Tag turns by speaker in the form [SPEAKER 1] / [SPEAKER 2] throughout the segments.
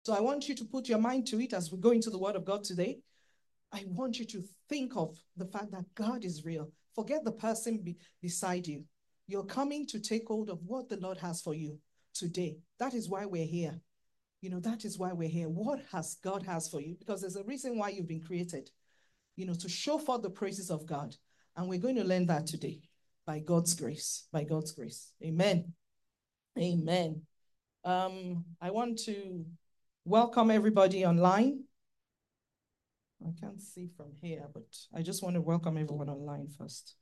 [SPEAKER 1] So I want you to put your mind to it as we go into the Word of God today. I want you to think of the fact that God is real. Forget the person beside you. You're coming to take hold of what the Lord has for you today. That is why we're here. That is why we're here. What has God has for you? Because there's a reason why you've been created, to show forth the praises of God. And we're going to learn that today by God's grace, by God's grace. Amen. Amen. I want to welcome everybody online. I can't see from here, but I just want to welcome everyone online first.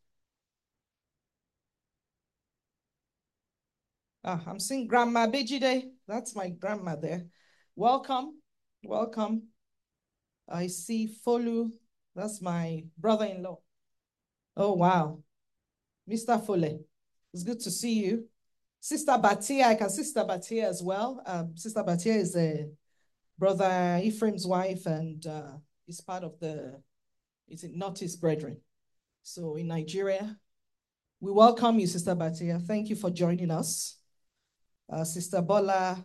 [SPEAKER 1] I'm seeing Grandma Bejide. That's my grandma there. Welcome. Welcome. I see Folu. That's my brother-in-law. Oh, wow. Mr. Fole. It's good to see you. Sister Batia, I can see Sister Batia as well. Sister Batia is a brother Ephraim's wife and is part of is it not his brethren? So in Nigeria, we welcome you, Sister Batia. Thank you for joining us. Sister Bola,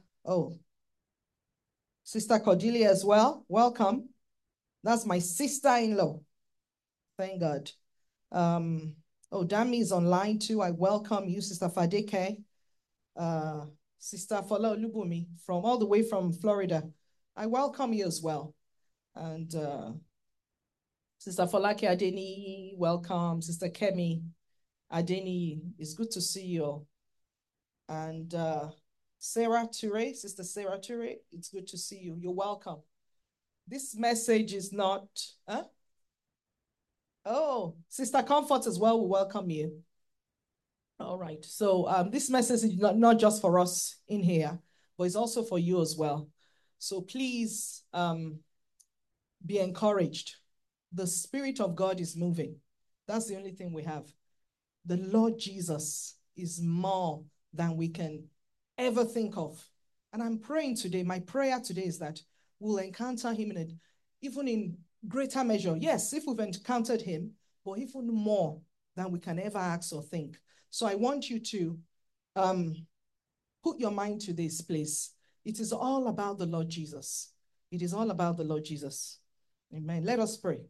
[SPEAKER 1] Sister Cordelia as well. Welcome. That's my sister-in-law. Thank God. Dami is online too. I welcome you, Sister Fadeke. Sister Fola Olubumi from all the way from Florida. I welcome you as well. And Sister Folake Adeni, welcome. Sister Kemi Adeni, it's good to see you all. And Sarah Ture, Sister Sarah Ture, it's good to see you. You're welcome. This message is not, Oh, Sister Comfort as well, we welcome you. All right, so this message is not just for us in here, but it's also for you as well. So please be encouraged. The Spirit of God is moving. That's the only thing we have. The Lord Jesus is more than we can ever think of. And I'm praying today, my prayer today is that we'll encounter him even in greater measure. Yes, if we've encountered him, but even more than we can ever ask or think. So I want you to put your mind to this, please. It is all about the Lord Jesus. It is all about the Lord Jesus. Amen. Let us pray.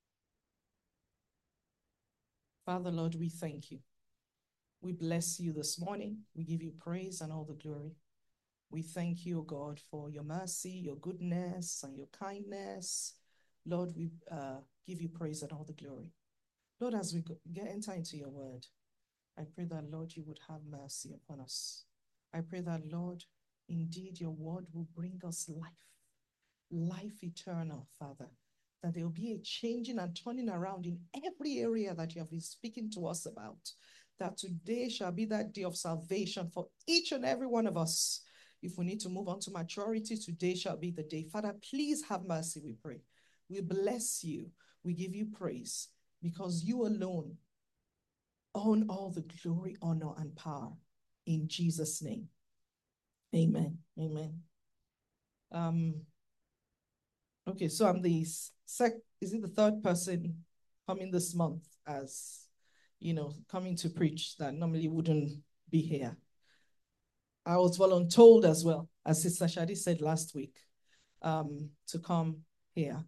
[SPEAKER 1] Father, Lord, we thank you. We bless you this morning. We give you praise and all the glory. We thank you, God, for your mercy, your goodness, and your kindness. Lord, we give you praise and all the glory. Lord, as we enter into your word, I pray that, Lord, you would have mercy upon us. I pray that, Lord, indeed your word will bring us life eternal, Father, that there will be a changing and turning around in every area that you have been speaking to us about, that today shall be that day of salvation for each and every one of us. If we need to move on to maturity, today shall be the day. Father, please have mercy, we pray. We bless you. We give you praise because you alone own all the glory, honor, and power. In Jesus' name. Amen. Amen. Okay, so I'm is it the third person coming this month as, coming to preach that normally wouldn't be here. I was voluntold as well, as Sister Shadi said last week, to come here.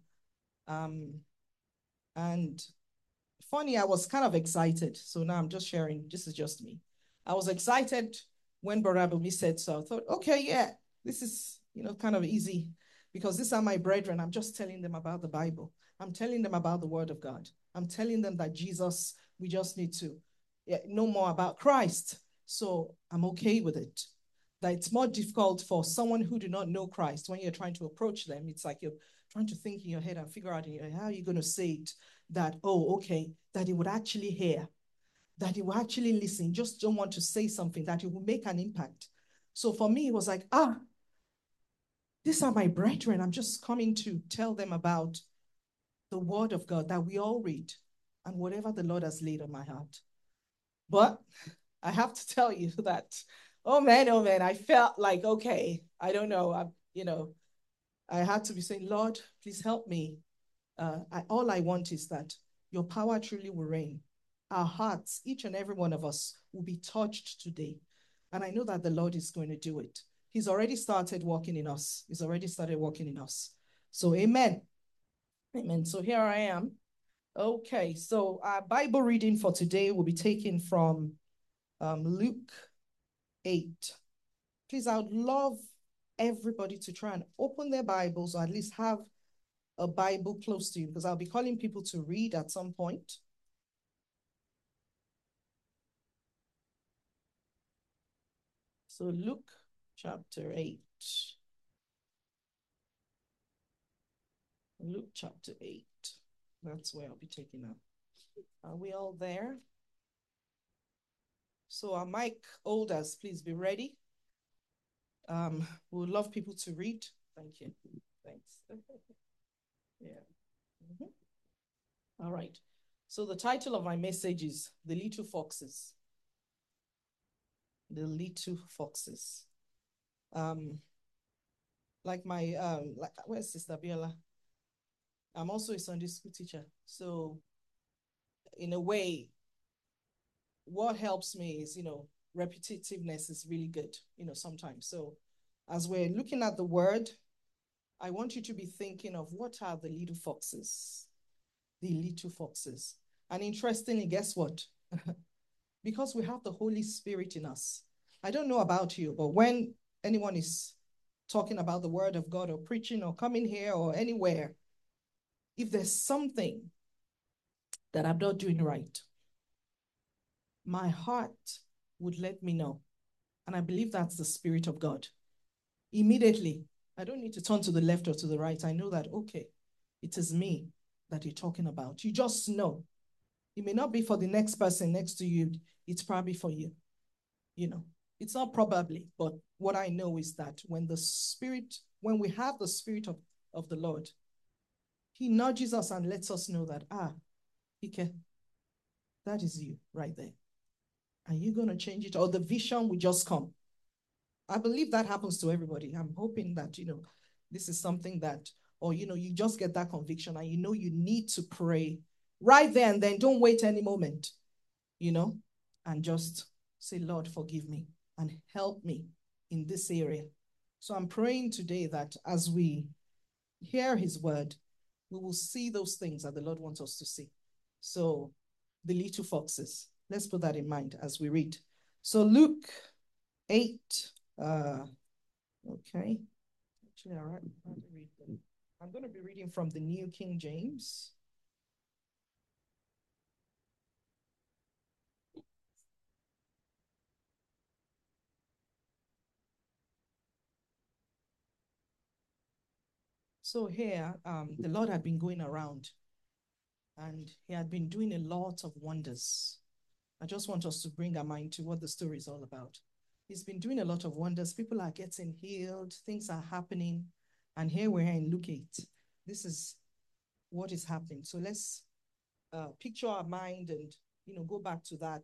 [SPEAKER 1] And funny, I was kind of excited. So now I'm just sharing, this is just me. I was excited when Barabumi said so. I thought, okay, yeah, this is, kind of easy because these are my brethren. I'm just telling them about the Bible. I'm telling them about the word of God. I'm telling them that Jesus, we just need to know more about Christ. So I'm okay with it. That it's more difficult for someone who do not know Christ when you're trying to approach them. It's like you're trying to think in your head and figure out in your head, how are you going to say it that, okay, that he would actually hear, that he will actually listen, just don't want to say something, that it will make an impact. So for me, it was like, these are my brethren. I'm just coming to tell them about the word of God that we all read and whatever the Lord has laid on my heart. But I have to tell you that, oh man, I felt like, okay, I don't know, I had to be saying, Lord, please help me. All I want is that your power truly will reign. Our hearts, each and every one of us, will be touched today. And I know that the Lord is going to do it. He's already started working in us. He's already started working in us. So amen. Amen. So here I am. Okay, so our Bible reading for today will be taken from Luke 8. Please, I would love everybody to try and open their Bibles, or at least have a Bible close to you, because I'll be calling people to read at some point. So Luke chapter 8. Luke chapter 8. That's where I'll be taking up. Are we all there? So our mic holders, please be ready. We would love people to read. Thank you. Thanks. Yeah. All right. So the title of my message is The Little Foxes. The Little Foxes. Where's Sister Biola? I'm also a Sunday school teacher. So in a way, what helps me is, repetitiveness is really good, sometimes. So as we're looking at the word, I want you to be thinking of what are the little foxes? The little foxes. And interestingly, guess what? Because we have the Holy Spirit in us. I don't know about you, but when anyone is talking about the word of God or preaching or coming here or anywhere, if there's something that I'm not doing right, my heart would let me know. And I believe that's the Spirit of God. Immediately, I don't need to turn to the left or to the right. I know that, okay, it is me that you're talking about. You just know. It may not be for the next person next to you. It's probably for you. It's not probably, but what I know is that when we have the Spirit of the Lord, he nudges us and lets us know that, Ike, that is you right there. Are you going to change it? Or the vision will just come. I believe that happens to everybody. I'm hoping that, this is something that, or, you just get that conviction and you need to pray right there and then. Don't wait any moment, and just say, Lord, forgive me and help me in this area. So I'm praying today that as we hear his word, we will see those things that the Lord wants us to see. So the little foxes, let's put that in mind as we read. So Luke 8, okay. Actually, all right. I'm going to be reading from the New King James. So here, the Lord had been going around and he had been doing a lot of wonders. I just want us to bring our mind to what the story is all about. He's been doing a lot of wonders. People are getting healed. Things are happening. And here we're in Luke 8. This is what is happening. So let's picture our mind and, go back to that,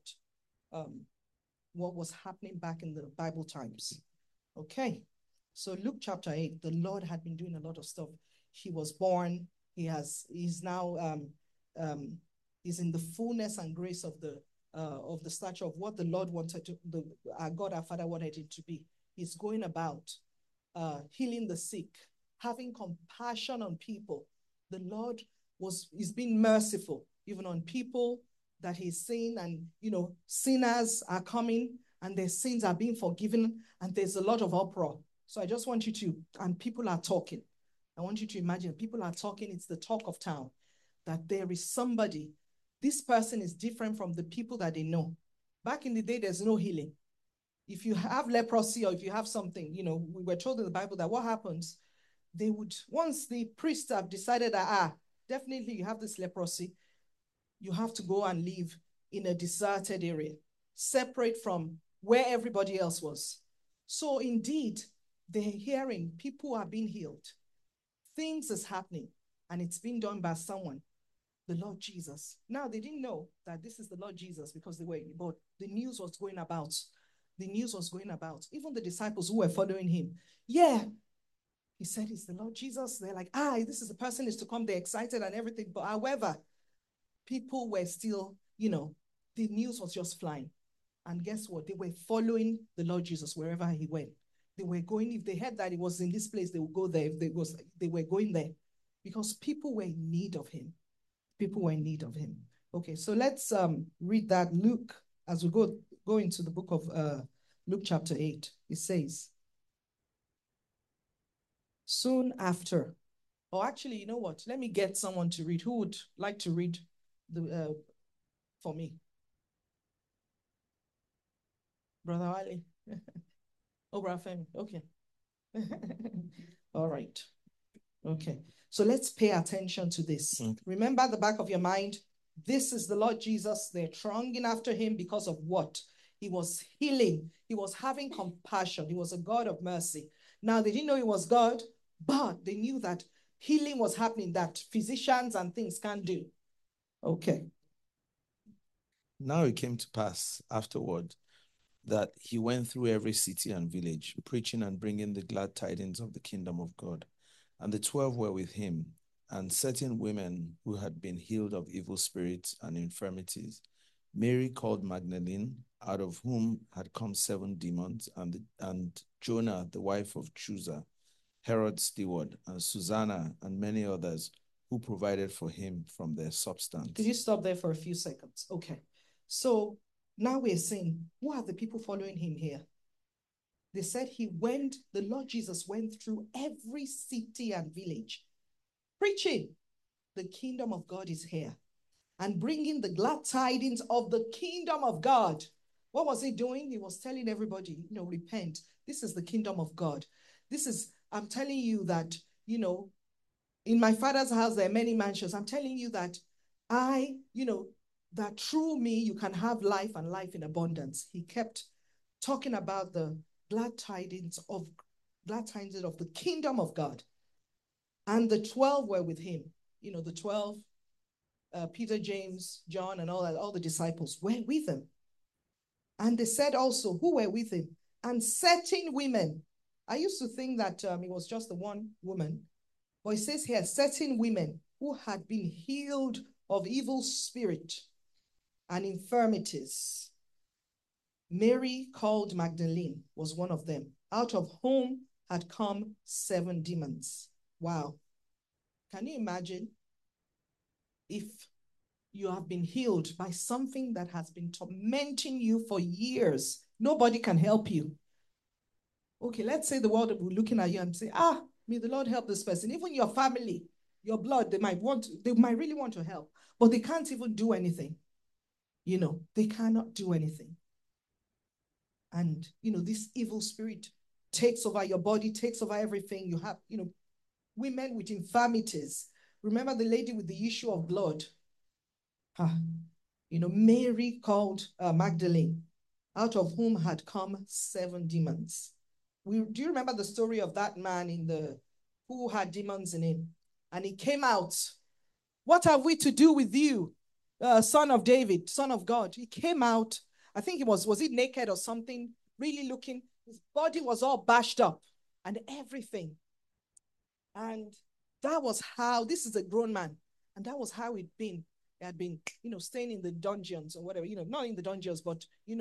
[SPEAKER 1] what was happening back in the Bible times. Okay. So Luke chapter 8, the Lord had been doing a lot of stuff. He was born. He's now, he's in the fullness and grace of the stature of what the Lord wanted our God, our Father wanted him to be. He's going about healing the sick, having compassion on people. The Lord is being merciful, even on people that he's seen, and, sinners are coming and their sins are being forgiven, and there's a lot of uproar. So I just want you to, and people are talking. I want you to imagine people are talking. It's the talk of town that there is somebody. This person is different from the people that they know. Back in the day, there's no healing. If you have leprosy or if you have something, we were told in the Bible that what happens, once the priests have decided that, definitely you have this leprosy, you have to go and live in a deserted area, separate from where everybody else was. So indeed, they're hearing people are being healed. Things is happening, and it's being done by someone, the Lord Jesus. Now, they didn't know that this is the Lord Jesus because but the news was going about. The news was going about. Even the disciples who were following him. Yeah, he said it's the Lord Jesus. They're like, this is the person is to come. They're excited and everything. But however, people were still, the news was just flying. And guess what? They were following the Lord Jesus wherever he went. They were going, if they heard that it was in this place, they would go there. If they were going there because people were in need of him. People were in need of him. Okay, so let's read that Luke as we go into the book of Luke chapter 8. It says, soon after, or actually, you know what? Let me get someone to read. Who would like to read the for me? Brother Ali. Oh, Brother Femi. Okay. All right. Okay. So let's pay attention to this. Remember the back of your mind. This is the Lord Jesus. They're thronging after him because of what? He was healing. He was having compassion. He was a God of mercy. Now, they didn't know he was God, but they knew that healing was happening that physicians and things can't do. Okay.
[SPEAKER 2] Now it came to pass afterward that he went through every city and village, preaching and bringing the glad tidings of the kingdom of God. And the 12 were with him, and certain women who had been healed of evil spirits and infirmities. Mary called Magdalene, out of whom had come 7 demons, and Jonah, the wife of Chuza, Herod's steward, and Susanna, and many others who provided for him from their substance.
[SPEAKER 1] Could you stop there for a few seconds? Okay. So now we're saying, who are the people following him here? They said the Lord Jesus went through every city and village, preaching, the kingdom of God is here, and bringing the glad tidings of the kingdom of God. What was he doing? He was telling everybody, repent. This is the kingdom of God. I'm telling you that, in my Father's house, there are many mansions. I'm telling you that that through me, you can have life and life in abundance. He kept talking about the glad tidings of the kingdom of God. And the 12 were with him. The 12, Peter, James, John, and all the disciples were with him. And they said also, who were with him? And certain women. I used to think that it was just the one woman. But it says here, certain women who had been healed of evil spirit and infirmities. Mary, called Magdalene, was one of them, out of whom had come 7 demons. Wow. Can you imagine if you have been healed by something that has been tormenting you for years? Nobody can help you. Okay, let's say the world will be looking at you and say, may the Lord help this person. Even your family, your blood, they might really want to help, but they can't even do anything. They cannot do anything. And, this evil spirit takes over your body, takes over everything. You have, women with infirmities. Remember the lady with the issue of blood? Mary called Magdalene, out of whom had come 7 demons. Do you remember the story of that man who had demons in him? And he came out. What have we to do with you, son of David, son of God? He came out. I think was he naked or something, really looking. His body was all bashed up and everything. And that was how, this is a grown man, and that was how it'd been. He had been, staying in the dungeons or whatever, not in the dungeons, but, in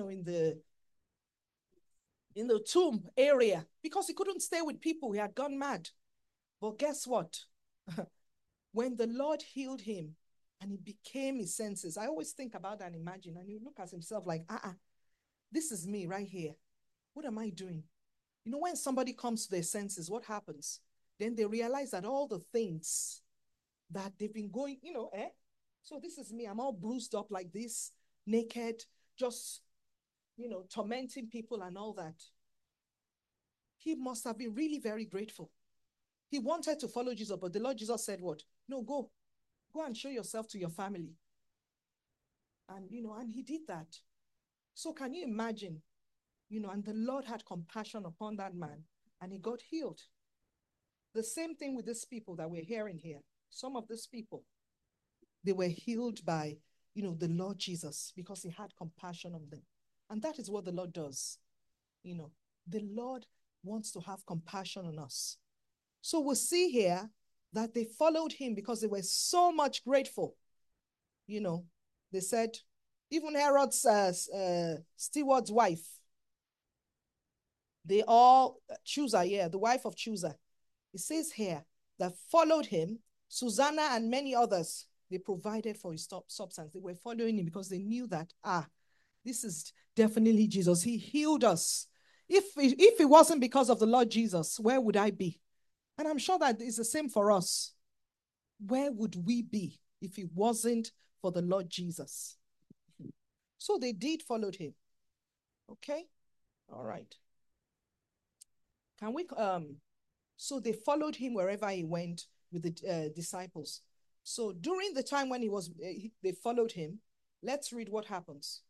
[SPEAKER 1] the tomb area, because he couldn't stay with people. He had gone mad. But guess what? When the Lord healed him and he became his senses, I always think about that and imagine, and he look at himself like, this is me right here. What am I doing? When somebody comes to their senses, what happens? Then they realize that all the things that they've been going, so this is me. I'm all bruised up like this, naked, just, tormenting people and all that. He must have been really very grateful. He wanted to follow Jesus, but the Lord Jesus said what? No, go and show yourself to your family. And, and he did that. So can you imagine, and the Lord had compassion upon that man and he got healed. The same thing with these people that we're hearing here. Some of these people, they were healed by, the Lord Jesus because he had compassion on them. And that is what the Lord does. The Lord wants to have compassion on us. So we'll see here that they followed him because they were so much grateful. They said, even Herod's steward's wife, They all, Chusa, yeah, the wife of Chusa. It says here that followed him, Susanna and many others, they provided for his substance. They were following him because they knew that, this is definitely Jesus. He healed us. If it wasn't because of the Lord Jesus, where would I be? And I'm sure that it's the same for us. Where would we be if it wasn't for the Lord Jesus? So they did follow him. Okay? All right. Can we so they followed him wherever he went with the disciples. So during the time when they followed him, let's read what happens.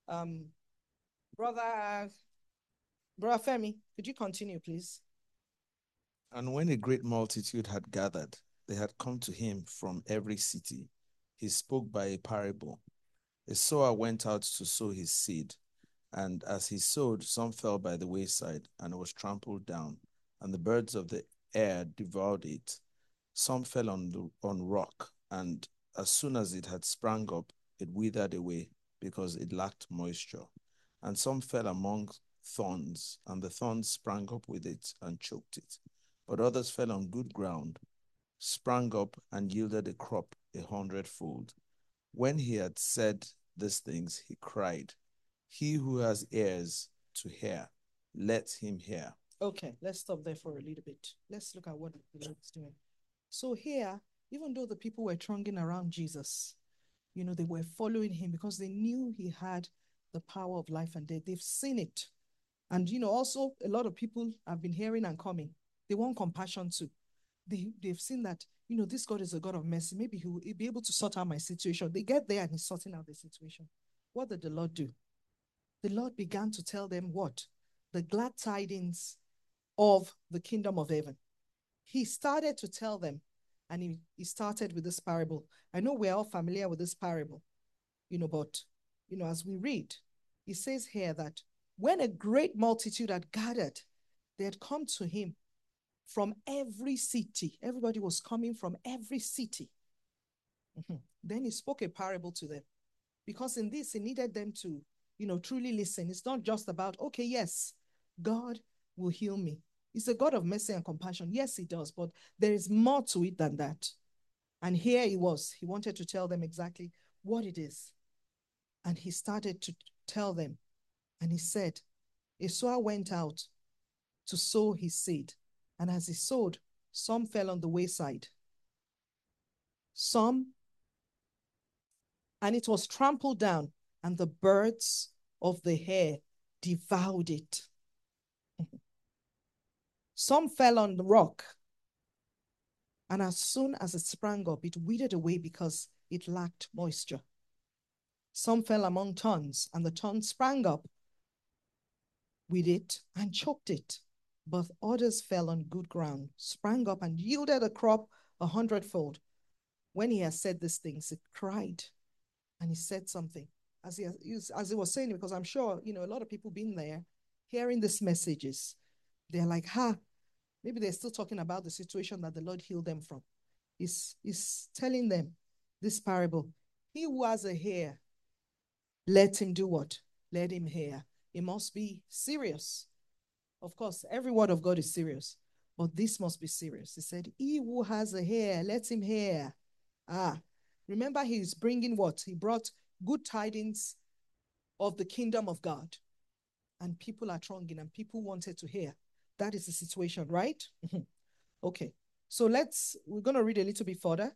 [SPEAKER 1] Brother Femi, could you continue, please?
[SPEAKER 2] And when a great multitude had gathered, they had come to him from every city. He spoke by a parable. A sower went out to sow his seed, and as he sowed, some fell by the wayside, and it was trampled down, and the birds of the air devoured it. Some fell on rock, and as soon as it had sprung up, it withered away, because it lacked moisture. And some fell among thorns, and the thorns sprang up with it and choked it. But others fell on good ground, sprang up, and yielded a crop 100-fold. When he had said these things, he cried, "He who has ears to hear, let him hear."
[SPEAKER 1] Okay, let's stop there for a little bit. Let's look at what the Lord is doing. So here, even though the people were thronging around Jesus, they were following him because they knew he had the power of life and death. They've seen it. And, also a lot of people have been hearing and coming. They want compassion too. They've seen that, this God is a God of mercy. Maybe he'll be able to sort out my situation. They get there and he's sorting out the situation. What did the Lord do? The Lord began to tell them what? The glad tidings of the kingdom of heaven. He started to tell them, and he started with this parable. I know we're all familiar with this parable, but, as we read, it says here that when a great multitude had gathered, they had come to him from every city. Everybody was coming from every city. Then he spoke a parable to them, because in this, he needed them to, truly listen. It's not just about, okay, yes, God will heal me. He's a God of mercy and compassion. Yes, he does, but there is more to it than that. And here he was. He wanted to tell them exactly what it is. And he started to tell them. And he said, a sower went out to sow his seed. And as he sowed, some fell on the wayside. And it was trampled down, and the birds of the air devoured it. Some fell on the rock, and as soon as it sprang up, it withered away because it lacked moisture. Some fell among thorns, and the thorns sprang up with it and choked it. But others fell on good ground, sprang up, and yielded a crop 100-fold. When he had said these things, he cried, and he said something. As he was saying, because I'm sure, a lot of people been there, hearing these messages. They're like, maybe they're still talking about the situation that the Lord healed them from. He's telling them this parable. He who has a ear, let him do what? Let him hear. It must be serious. Of course, every word of God is serious, but this must be serious. He said, he who has a ear, let him hear. Remember, he's bringing what? He brought good tidings of the kingdom of God. And people are thronging and people wanted to hear. That is the situation, right? Okay. So we're going to read a little bit further.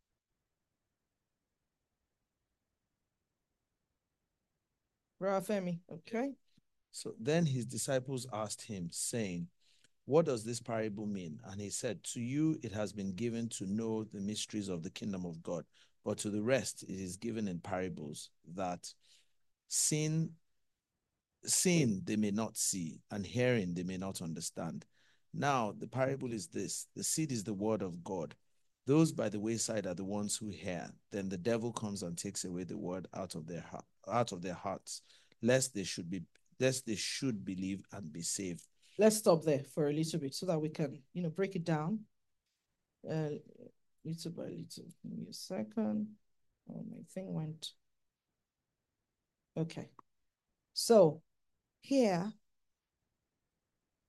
[SPEAKER 1] Brother Femi, okay.
[SPEAKER 2] So then his disciples asked him, saying, "What does this parable mean?" And he said, "To you it has been given to know the mysteries of the kingdom of God, but to the rest it is given in parables, that seeing they may not see, and hearing they may not understand. Now the parable is this: the seed is the word of God. Those by the wayside are the ones who hear. Then the devil comes and takes away the word out of their hearts, lest they should believe and be saved."
[SPEAKER 1] Let's stop there for a little bit so that we can, break it down. Little by little. Give me a second. Oh, my thing went. Okay. So here,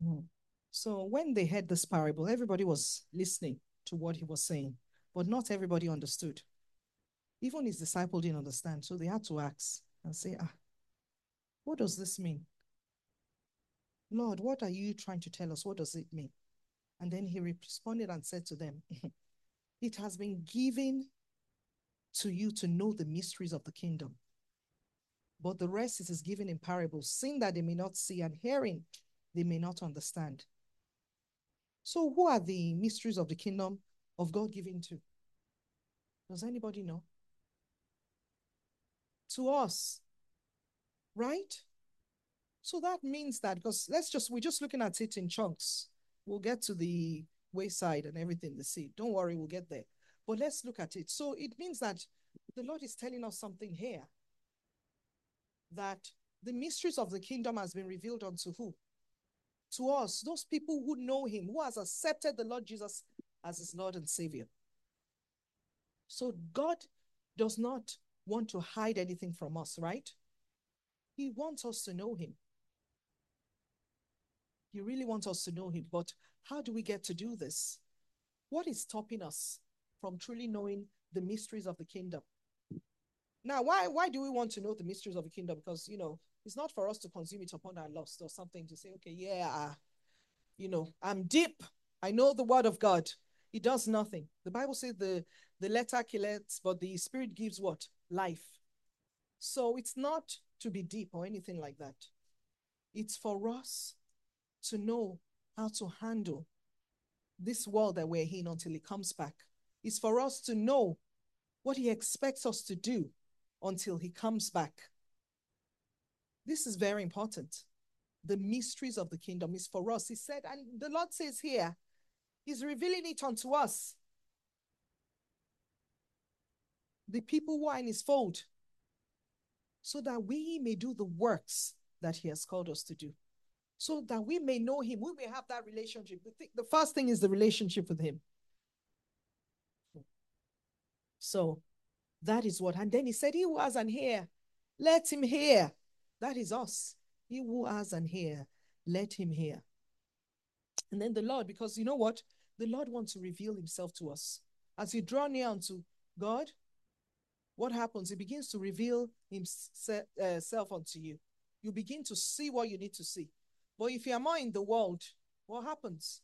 [SPEAKER 1] Mm. So when they heard this parable, everybody was listening to what he was saying, but not everybody understood. Even his disciple didn't understand. So they had to ask and say, what does this mean? Lord, what are you trying to tell us? What does it mean? And then he responded and said to them, it has been given to you to know the mysteries of the kingdom, but the rest is given in parables, seeing that they may not see, and hearing they may not understand. So who are the mysteries of the kingdom of God given to? Does anybody know? To us, right? So that means that, because we're just looking at it in chunks. We'll get to the wayside and everything, the seed. Don't worry, we'll get there. But let's look at it. So it means that the Lord is telling us something here, that the mysteries of the kingdom has been revealed unto who? To us, those people who know him, who has accepted the Lord Jesus as his Lord and Savior. So God does not want to hide anything from us, right? He wants us to know him. He really wants us to know him. But how do we get to do this? What is stopping us from truly knowing the mysteries of the kingdom? Now, why do we want to know the mysteries of the kingdom? Because, it's not for us to consume it upon our lust or something to say, okay, yeah, I'm deep. I know the word of God. It does nothing. The Bible says the letter killeth, but the spirit gives what? Life. So it's not to be deep or anything like that. It's for us to know how to handle this world that we're in until he comes back. It's for us to know what he expects us to do until he comes back. This is very important. The mysteries of the kingdom is for us. He said, and the Lord says here, he's revealing it unto us, the people who are in his fold, so that we may do the works that he has called us to do, so that we may know him, we may have that relationship. The first thing is the relationship with him. So that is what, and then he said, he who has an ear, let him hear. That is us. He who has an ear, let him hear. And then the Lord, because you know what? The Lord wants to reveal himself to us. As you draw near unto God, what happens? He begins to reveal himself unto you. You begin to see what you need to see. But if you are more in the world, what happens?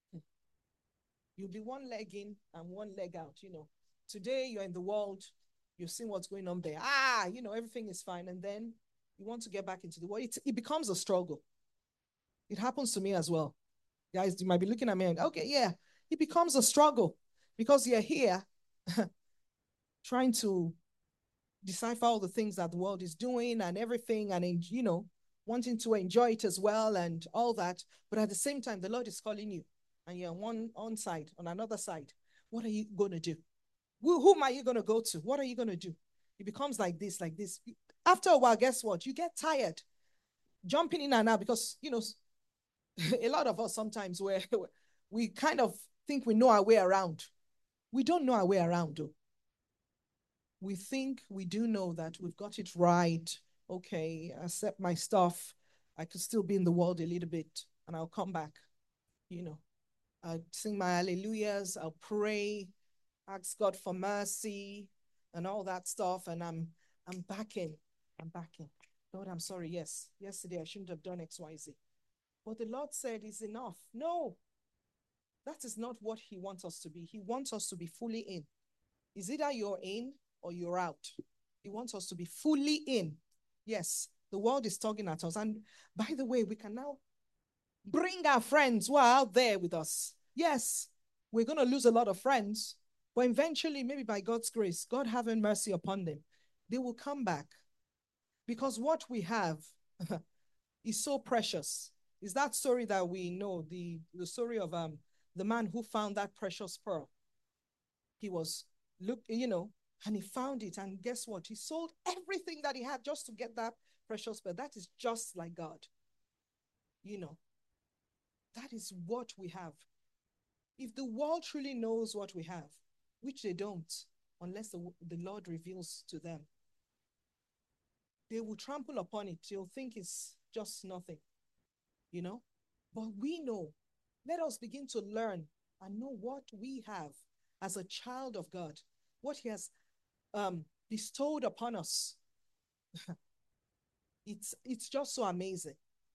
[SPEAKER 1] You'll be one leg in and one leg out. Today you're in the world, you've seen what's going on there. Everything is fine. And then you want to get back into the world. It becomes a struggle. It happens to me as well. Guys, you might be looking at me and, okay, yeah, it becomes a struggle because you're here trying to decipher all the things that the world is doing and everything, and wanting to enjoy it as well and all that. But at the same time, the Lord is calling you, and you're on side, on another side. What are you going to do? Whom are you going to go to? What are you going to do? It becomes like this, like this. After a while, guess what? You get tired jumping in and out because, a lot of us sometimes we kind of think we know our way around. We don't know our way around, though. We think we do know that we've got it right. Okay, accept my stuff. I could still be in the world a little bit and I'll come back. I'll sing my hallelujahs, I'll pray, ask God for mercy and all that stuff. And I'm back in. I'm back in. Lord, I'm sorry. Yes, yesterday I shouldn't have done XYZ. But the Lord said it's enough. No, that is not what he wants us to be. He wants us to be fully in. It's either you're in or you're out. He wants us to be fully in. Yes, the world is tugging at us. And by the way, we can now bring our friends who are out there with us. Yes, we're going to lose a lot of friends, but eventually, maybe by God's grace, God having mercy upon them, they will come back. Because what we have is so precious. Is that story that we know, the story of the man who found that precious pearl. He was and he found it, and guess what? He sold everything that he had just to get that precious pearl. That is just like God. That is what we have. If the world truly knows what we have, which they don't, unless the Lord reveals to them, they will trample upon it. They'll think it's just nothing. But we know, let us begin to learn and know what we have as a child of God, what he has bestowed upon us. It's just so amazing.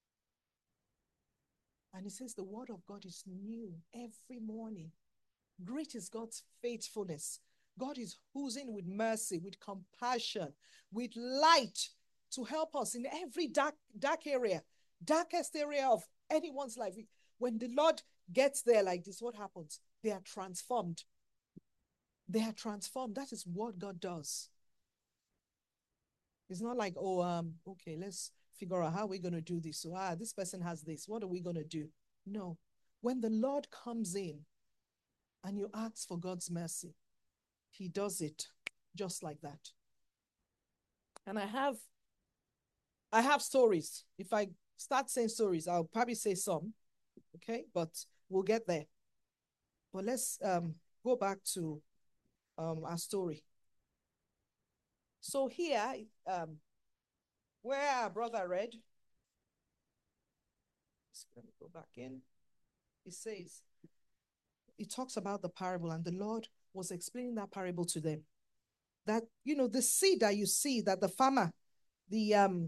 [SPEAKER 1] And it says the word of God is new every morning. Great is God's faithfulness. God is oozing with mercy, with compassion, with light to help us in every dark area, darkest area of anyone's life. When the Lord gets there like this, what happens? They are transformed. They are transformed. That is what God does. It's not like, oh, okay, let's figure out how we're going to do this. So, this person has this. What are we going to do? No. When the Lord comes in and you ask for God's mercy, he does it just like that. And I have stories. If I start saying stories, I'll probably say some, okay? But we'll get there. But let's go back to our story. So here, where our brother read, let me go back in. It says, it talks about the parable, and the Lord was explaining that parable to them. That, the seed that you see, that the farmer, the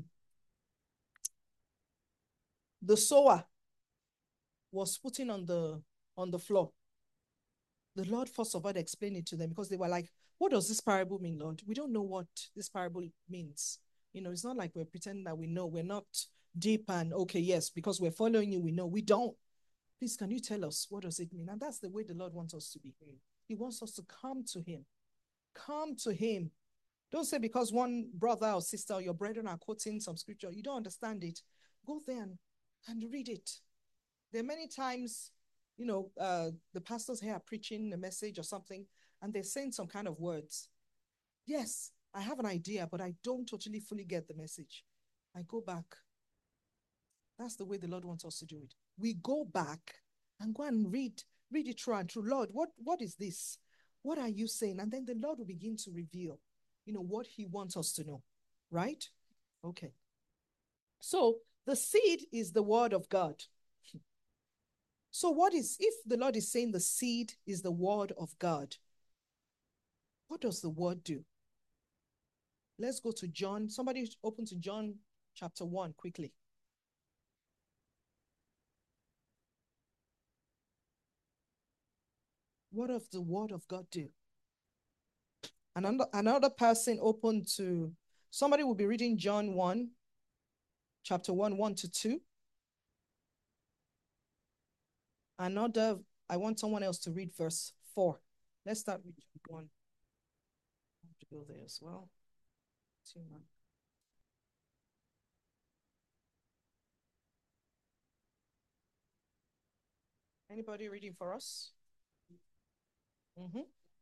[SPEAKER 1] sower was putting on the floor. The Lord first of all explained it to them because they were like, what does this parable mean, Lord? We don't know what this parable means. It's not like we're pretending that we know. We're not deep and, okay, yes, because we're following you, we know. We don't. Please, can you tell us, what does it mean? And that's the way the Lord wants us to be. He wants us to come to him. Come to him. Don't say because one brother or sister or your brethren are quoting some scripture, you don't understand it. Go there and read it. There are many times, the pastors here are preaching a message or something, and they're saying some kind of words. Yes, I have an idea, but I don't totally fully get the message. I go back. That's the way the Lord wants us to do it. We go back and go and read it through and through. Lord, what is this? What are you saying? And then the Lord will begin to reveal, what he wants us to know, right? Okay. So the seed is the word of God. So if the Lord is saying the seed is the word of God, what does the word do? Let's go to John. Somebody open to John chapter 1 quickly. What does the word of God do? Another person open to, somebody will be reading John 1, chapter 1, 1 to 2. I want someone else to read verse 4. Let's start with 1. I have to go there as well. Anybody reading for us? Mm-hmm.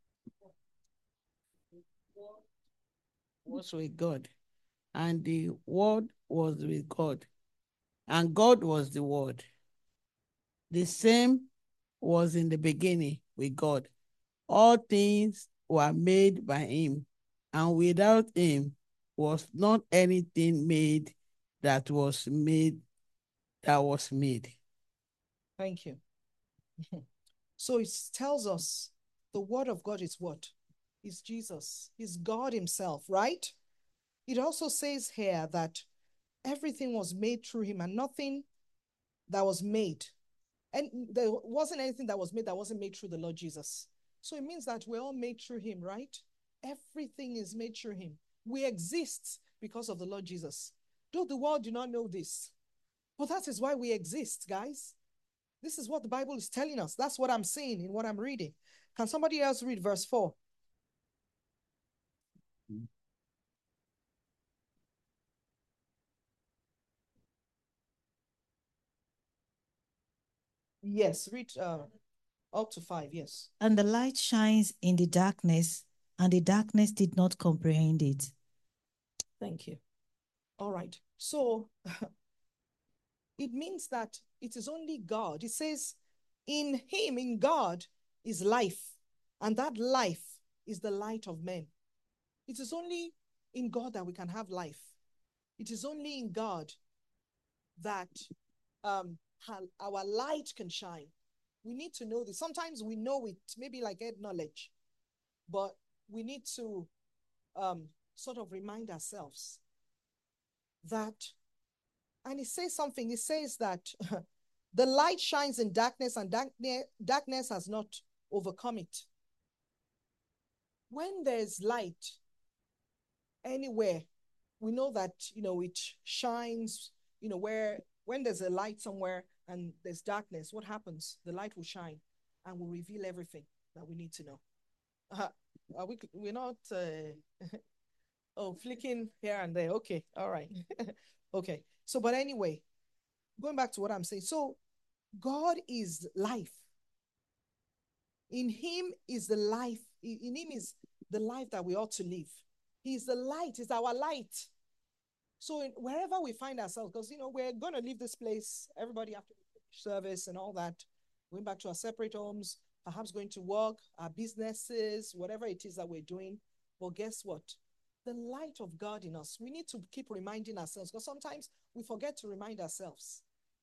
[SPEAKER 3] Was with God, and the word was with God, and God was the word. The same was in the beginning with God. All things were made by him, and without him was not anything made that was made.
[SPEAKER 1] Thank you. So it tells us the word of God is what? Is Jesus. Is God himself, right? It also says here that everything was made through him and nothing that was made. And there wasn't anything that was made that wasn't made through the Lord Jesus. So it means that we're all made through him, right? Everything is made through him. We exist because of the Lord Jesus. Though the world do not know this. But that is why we exist, guys. This is what the Bible is telling us. That's what I'm seeing in what I'm reading. Can somebody else read verse 4? Yes, read up to 5, yes.
[SPEAKER 4] And the light shines in the darkness, and the darkness did not comprehend it.
[SPEAKER 1] Thank you. All right. So it means that it is only God. It says, in him, in God, is life. And that life is the light of men. It is only in God that we can have life. It is only in God that our light can shine. We need to know this. Sometimes we know it, maybe like head knowledge, but we need to sort of remind ourselves that, and it says something, it says that the light shines in darkness, and darkness has not overcome it. When there's light anywhere, we know that, it shines, when there's a light somewhere and there's darkness, what happens? The light will shine and will reveal everything that we need to know. We're not, flicking here and there. Okay, all right. Okay, so, but anyway, going back to what I'm saying. So, God is life. In him is the life. In him is the life that we ought to live. He's the light. He's our light. So wherever we find ourselves, because, we're going to leave this place, everybody after service and all that, going back to our separate homes, perhaps going to work, our businesses, whatever it is that we're doing. But guess what? The light of God in us, we need to keep reminding ourselves, because sometimes we forget to remind ourselves.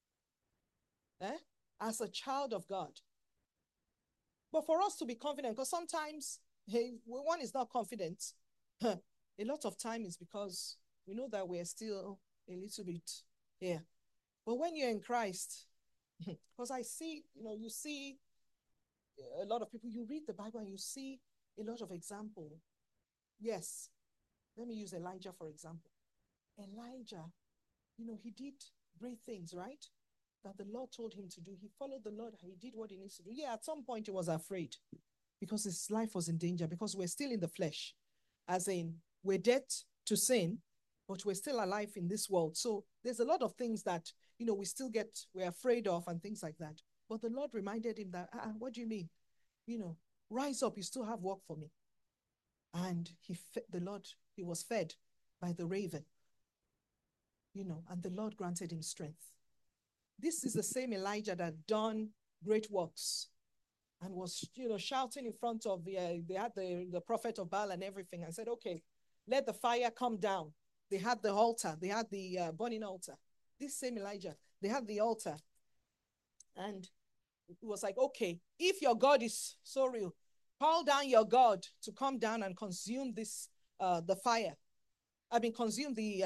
[SPEAKER 1] As a child of God. But for us to be confident, because sometimes, one is not confident. A lot of time is because we know that we're still a little bit here. But when you're in Christ, because I see, you see a lot of people, you read the Bible and you see a lot of example. Yes. Let me use Elijah, for example. Elijah, he did great things, right? That the Lord told him to do. He followed the Lord. He did what he needs to do. Yeah, at some point he was afraid because his life was in danger, because we're still in the flesh. As in, we're dead to sin, but we're still alive in this world. So there's a lot of things that, we're afraid of and things like that. But the Lord reminded him that, what do you mean? Rise up, you still have work for me. And he was fed by the raven, and the Lord granted him strength. This is the same Elijah that done great works and was, shouting in front of they had the prophet of Baal and everything, and said, okay, let the fire come down. They had the altar. They had the burning altar. This same Elijah, they had the altar. And it was like, okay, if your God is so real, call down your God to come down and consume this, the fire. Consume the,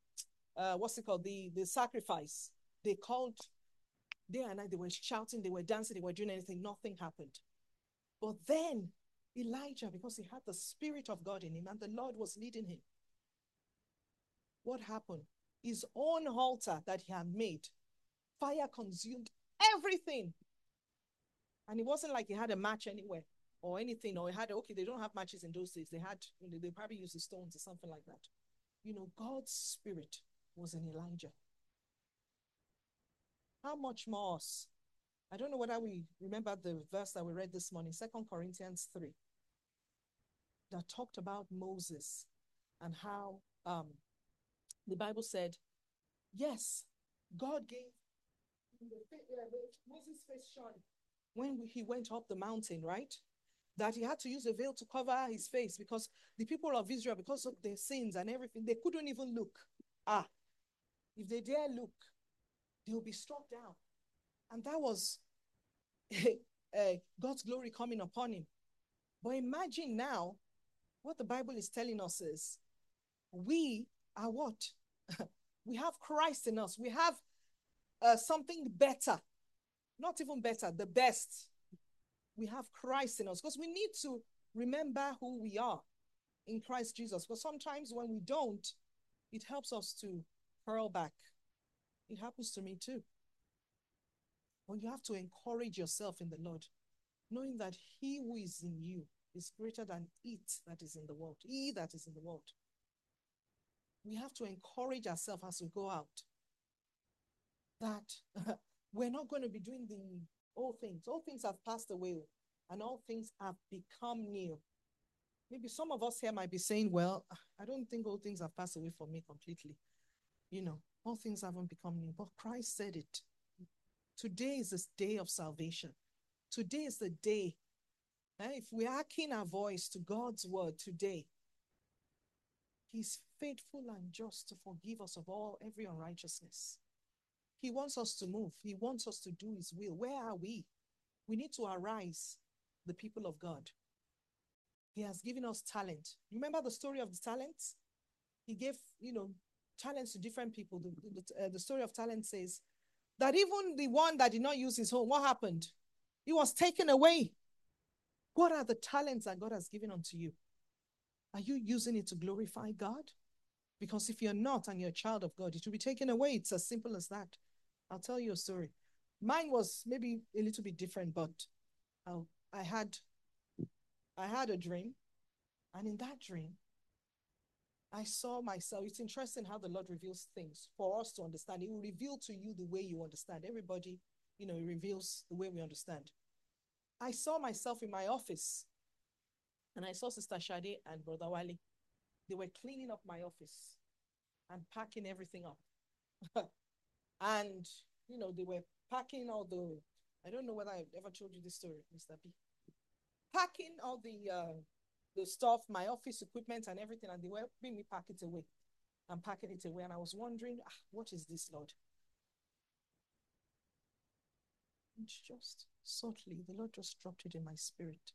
[SPEAKER 1] the sacrifice. They called day and night, they were shouting, they were dancing, they were doing anything, nothing happened. But then Elijah, because he had the Spirit of God in him and the Lord was leading him, what happened? His own altar that he had made, fire consumed everything. And it wasn't like he had a match anywhere or anything, or they don't have matches in those days. They had, they probably used the stones or something like that. God's Spirit was in Elijah. How much more us? I don't know whether we remember the verse that we read this morning, 2 Corinthians 3, that talked about Moses and how the Bible said, yes, God gave Moses' face shone when he went up the mountain, right? That he had to use a veil to cover his face because the people of Israel, because of their sins and everything, they couldn't even look. If they dare look, they will be struck down. And that was God's glory coming upon him. But imagine now, what the Bible is telling us is, we are what? We have Christ in us. We have something better. Not even better, the best. We have Christ in us, because we need to remember who we are in Christ Jesus. Because sometimes when we don't, it helps us to hurl back. It happens to me too. But you have to encourage yourself in the Lord, knowing that he who is in you is greater than it that is in the world. He that is in the world. We have to encourage ourselves as we go out that we're not going to be doing the old things. All things have passed away and all things have become new. Maybe some of us here might be saying, well, I don't think all things have passed away for me completely. All things haven't become new. But Christ said it. Today is this day of salvation. Today is the day. If we hearken our voice to God's word today, he's faithful and just to forgive us of every unrighteousness. He wants us to move. He wants us to do his will. Where are we? We need to arise, the people of God. He has given us talent. Remember the story of the talents? He gave, talents to different people. The story of talent says that even the one that did not use his own, what happened? It was taken away. What are the talents that God has given unto you? Are you using it to glorify God? Because if you're not and you're a child of God, it will be taken away. It's as simple as that. I'll tell you a story. Mine was maybe a little bit different, but I had a dream, and in that dream, I saw myself. It's interesting how the Lord reveals things for us to understand. He will reveal to you the way you understand. Everybody, He reveals the way we understand. I saw myself in my office, and I saw Sister Shade and Brother Wale. They were cleaning up my office and packing everything up. And, they were packing all the, I don't know whether I've ever told you this story, Mr. B. Packing all the stuff, my office equipment and everything, and they were helping me pack it away and packing it away. And I was wondering, what is this, Lord? And just subtly, the Lord just dropped it in my spirit.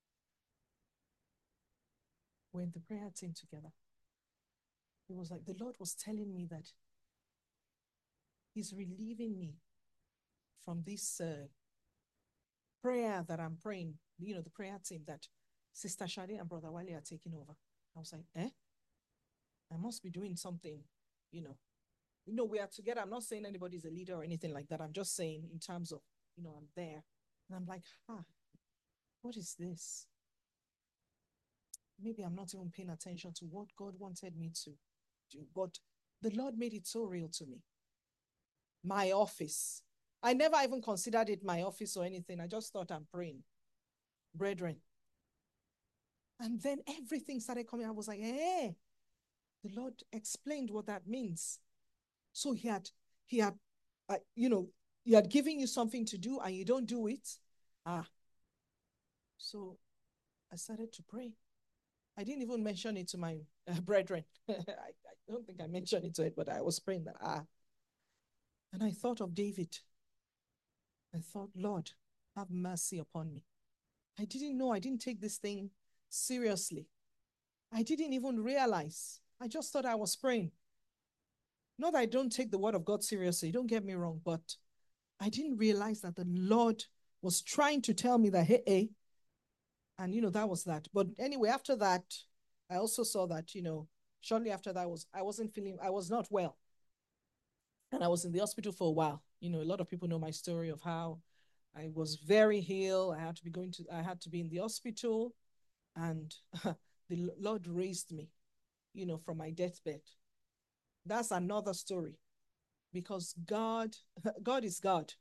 [SPEAKER 1] We're in the prayer team together. It was like the Lord was telling me that He's relieving me from this prayer that I'm praying, the prayer team that Sister Shade and Brother Wale are taking over. I was like, I must be doing something, we are together. I'm not saying anybody's a leader or anything like that. I'm just saying in terms of, I'm there. And I'm like, what is this? Maybe I'm not even paying attention to what God wanted me to do, but the Lord made it so real to me. My office. I never even considered it my office or anything. I just thought I'm praying. Brethren. And then everything started coming. I was like, the Lord explained what that means. So he had given you something to do and you don't do it. So I started to pray. I didn't even mention it to my brethren. I don't think I mentioned it to it, but I was praying that, and I thought of David. I thought, Lord, have mercy upon me. I didn't know. I didn't take this thing seriously. I didn't even realize. I just thought I was praying. Not that I don't take the word of God seriously. Don't get me wrong, but I didn't realize that the Lord was trying to tell me that, hey, and that was that. But anyway, after that, I also saw that, shortly after that I was not well. And I was in the hospital for a while. A lot of people know my story of how I was very ill. I had to be in the hospital, and the Lord raised me, from my deathbed. That's another story, because God is God.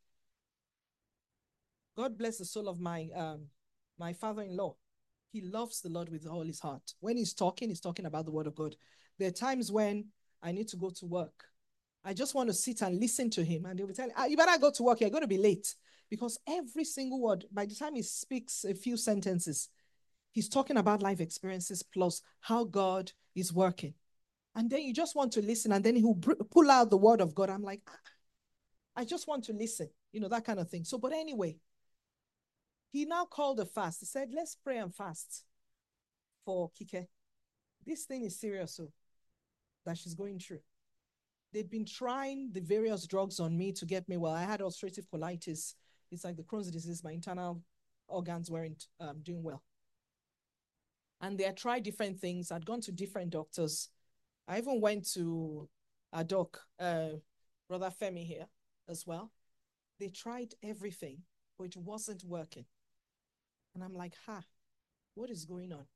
[SPEAKER 1] God bless the soul of my father-in-law. He loves the Lord with all his heart. When he's talking about the word of God. There are times when I need to go to work. I just want to sit and listen to him. And he'll be telling, you better go to work. You're going to be late. Because every single word, by the time he speaks a few sentences, he's talking about life experiences plus how God is working. And then you just want to listen. And then he'll pull out the word of God. I'm like, I just want to listen. That kind of thing. So, but anyway, he now called a fast. He said, let's pray and fast for Kike. This thing is serious, so that she's going through. They'd been trying the various drugs on me to get me well. I had ulcerative colitis. It's like the Crohn's disease. My internal organs weren't doing well. And they had tried different things. I'd gone to different doctors. I even went to a doc, Brother Femi here as well. They tried everything, but it wasn't working. And I'm like, what is going on?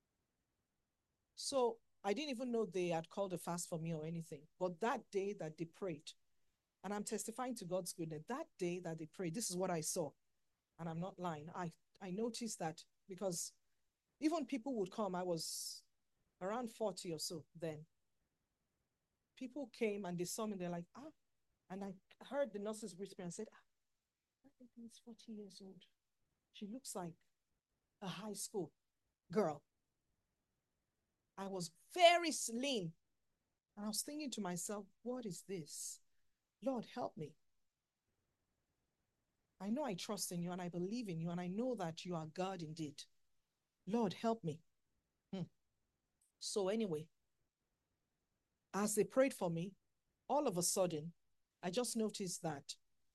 [SPEAKER 1] So I didn't even know they had called a fast for me or anything. But that day that they prayed, and I'm testifying to God's goodness, that day that they prayed, this is what I saw. And I'm not lying. I noticed that because even people would come. I was around 40 or so then. People came and they saw me. They're like, And I heard the nurses whisper and said, I think he's 40 years old. She looks like a high school girl. I was very lean. And I was thinking to myself, what is this? Lord, help me. I know I trust in you and I believe in you and I know that you are God indeed. Lord, help me. So anyway, as they prayed for me, all of a sudden, I just noticed that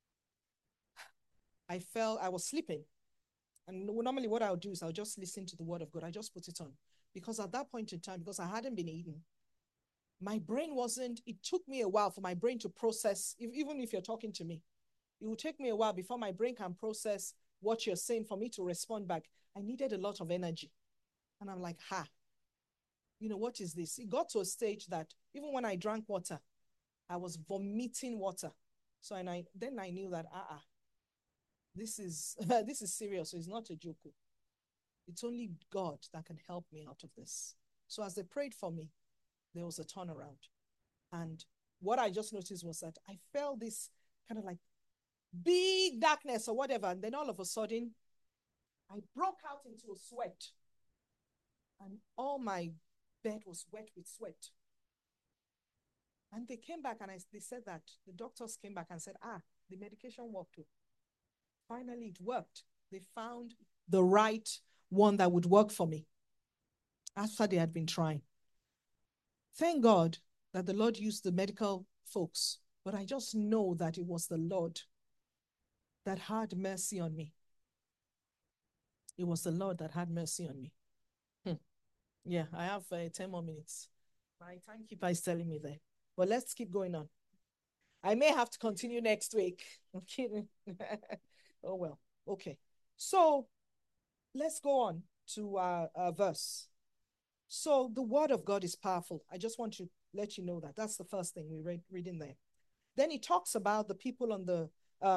[SPEAKER 1] I was sleeping. And normally what I'll do is I'll just listen to the word of God. I just put it on. Because at that point in time, because I hadn't been eating, my brain it took me a while for my brain to process, even if you're talking to me. It will take me a while before my brain can process what you're saying for me to respond back. I needed a lot of energy. And I'm like, what is this? It got to a stage that even when I drank water, I was vomiting water. So then I knew that, this is this is serious. So it's not a joke. It's only God that can help me out of this. So as they prayed for me, there was a turnaround. And what I just noticed was that I felt this kind of like big darkness or whatever. And then all of a sudden, I broke out into a sweat. And all my bed was wet with sweat. And they came back and they said that the doctors came back and said, the medication worked. Finally, it worked. They found the right one that would work for me after they had been trying. Thank God that the Lord used the medical folks, but I just know that it was the Lord that had mercy on me. It was the Lord that had mercy on me. Yeah, I have 10 more minutes. My timekeeper is telling me that. But let's keep going on. I may have to continue next week. I'm kidding. Oh, well. Okay. So let's go on to our verse. So the word of God is powerful. I just want to let you know that. That's the first thing we read in there. Then he talks about the people on the,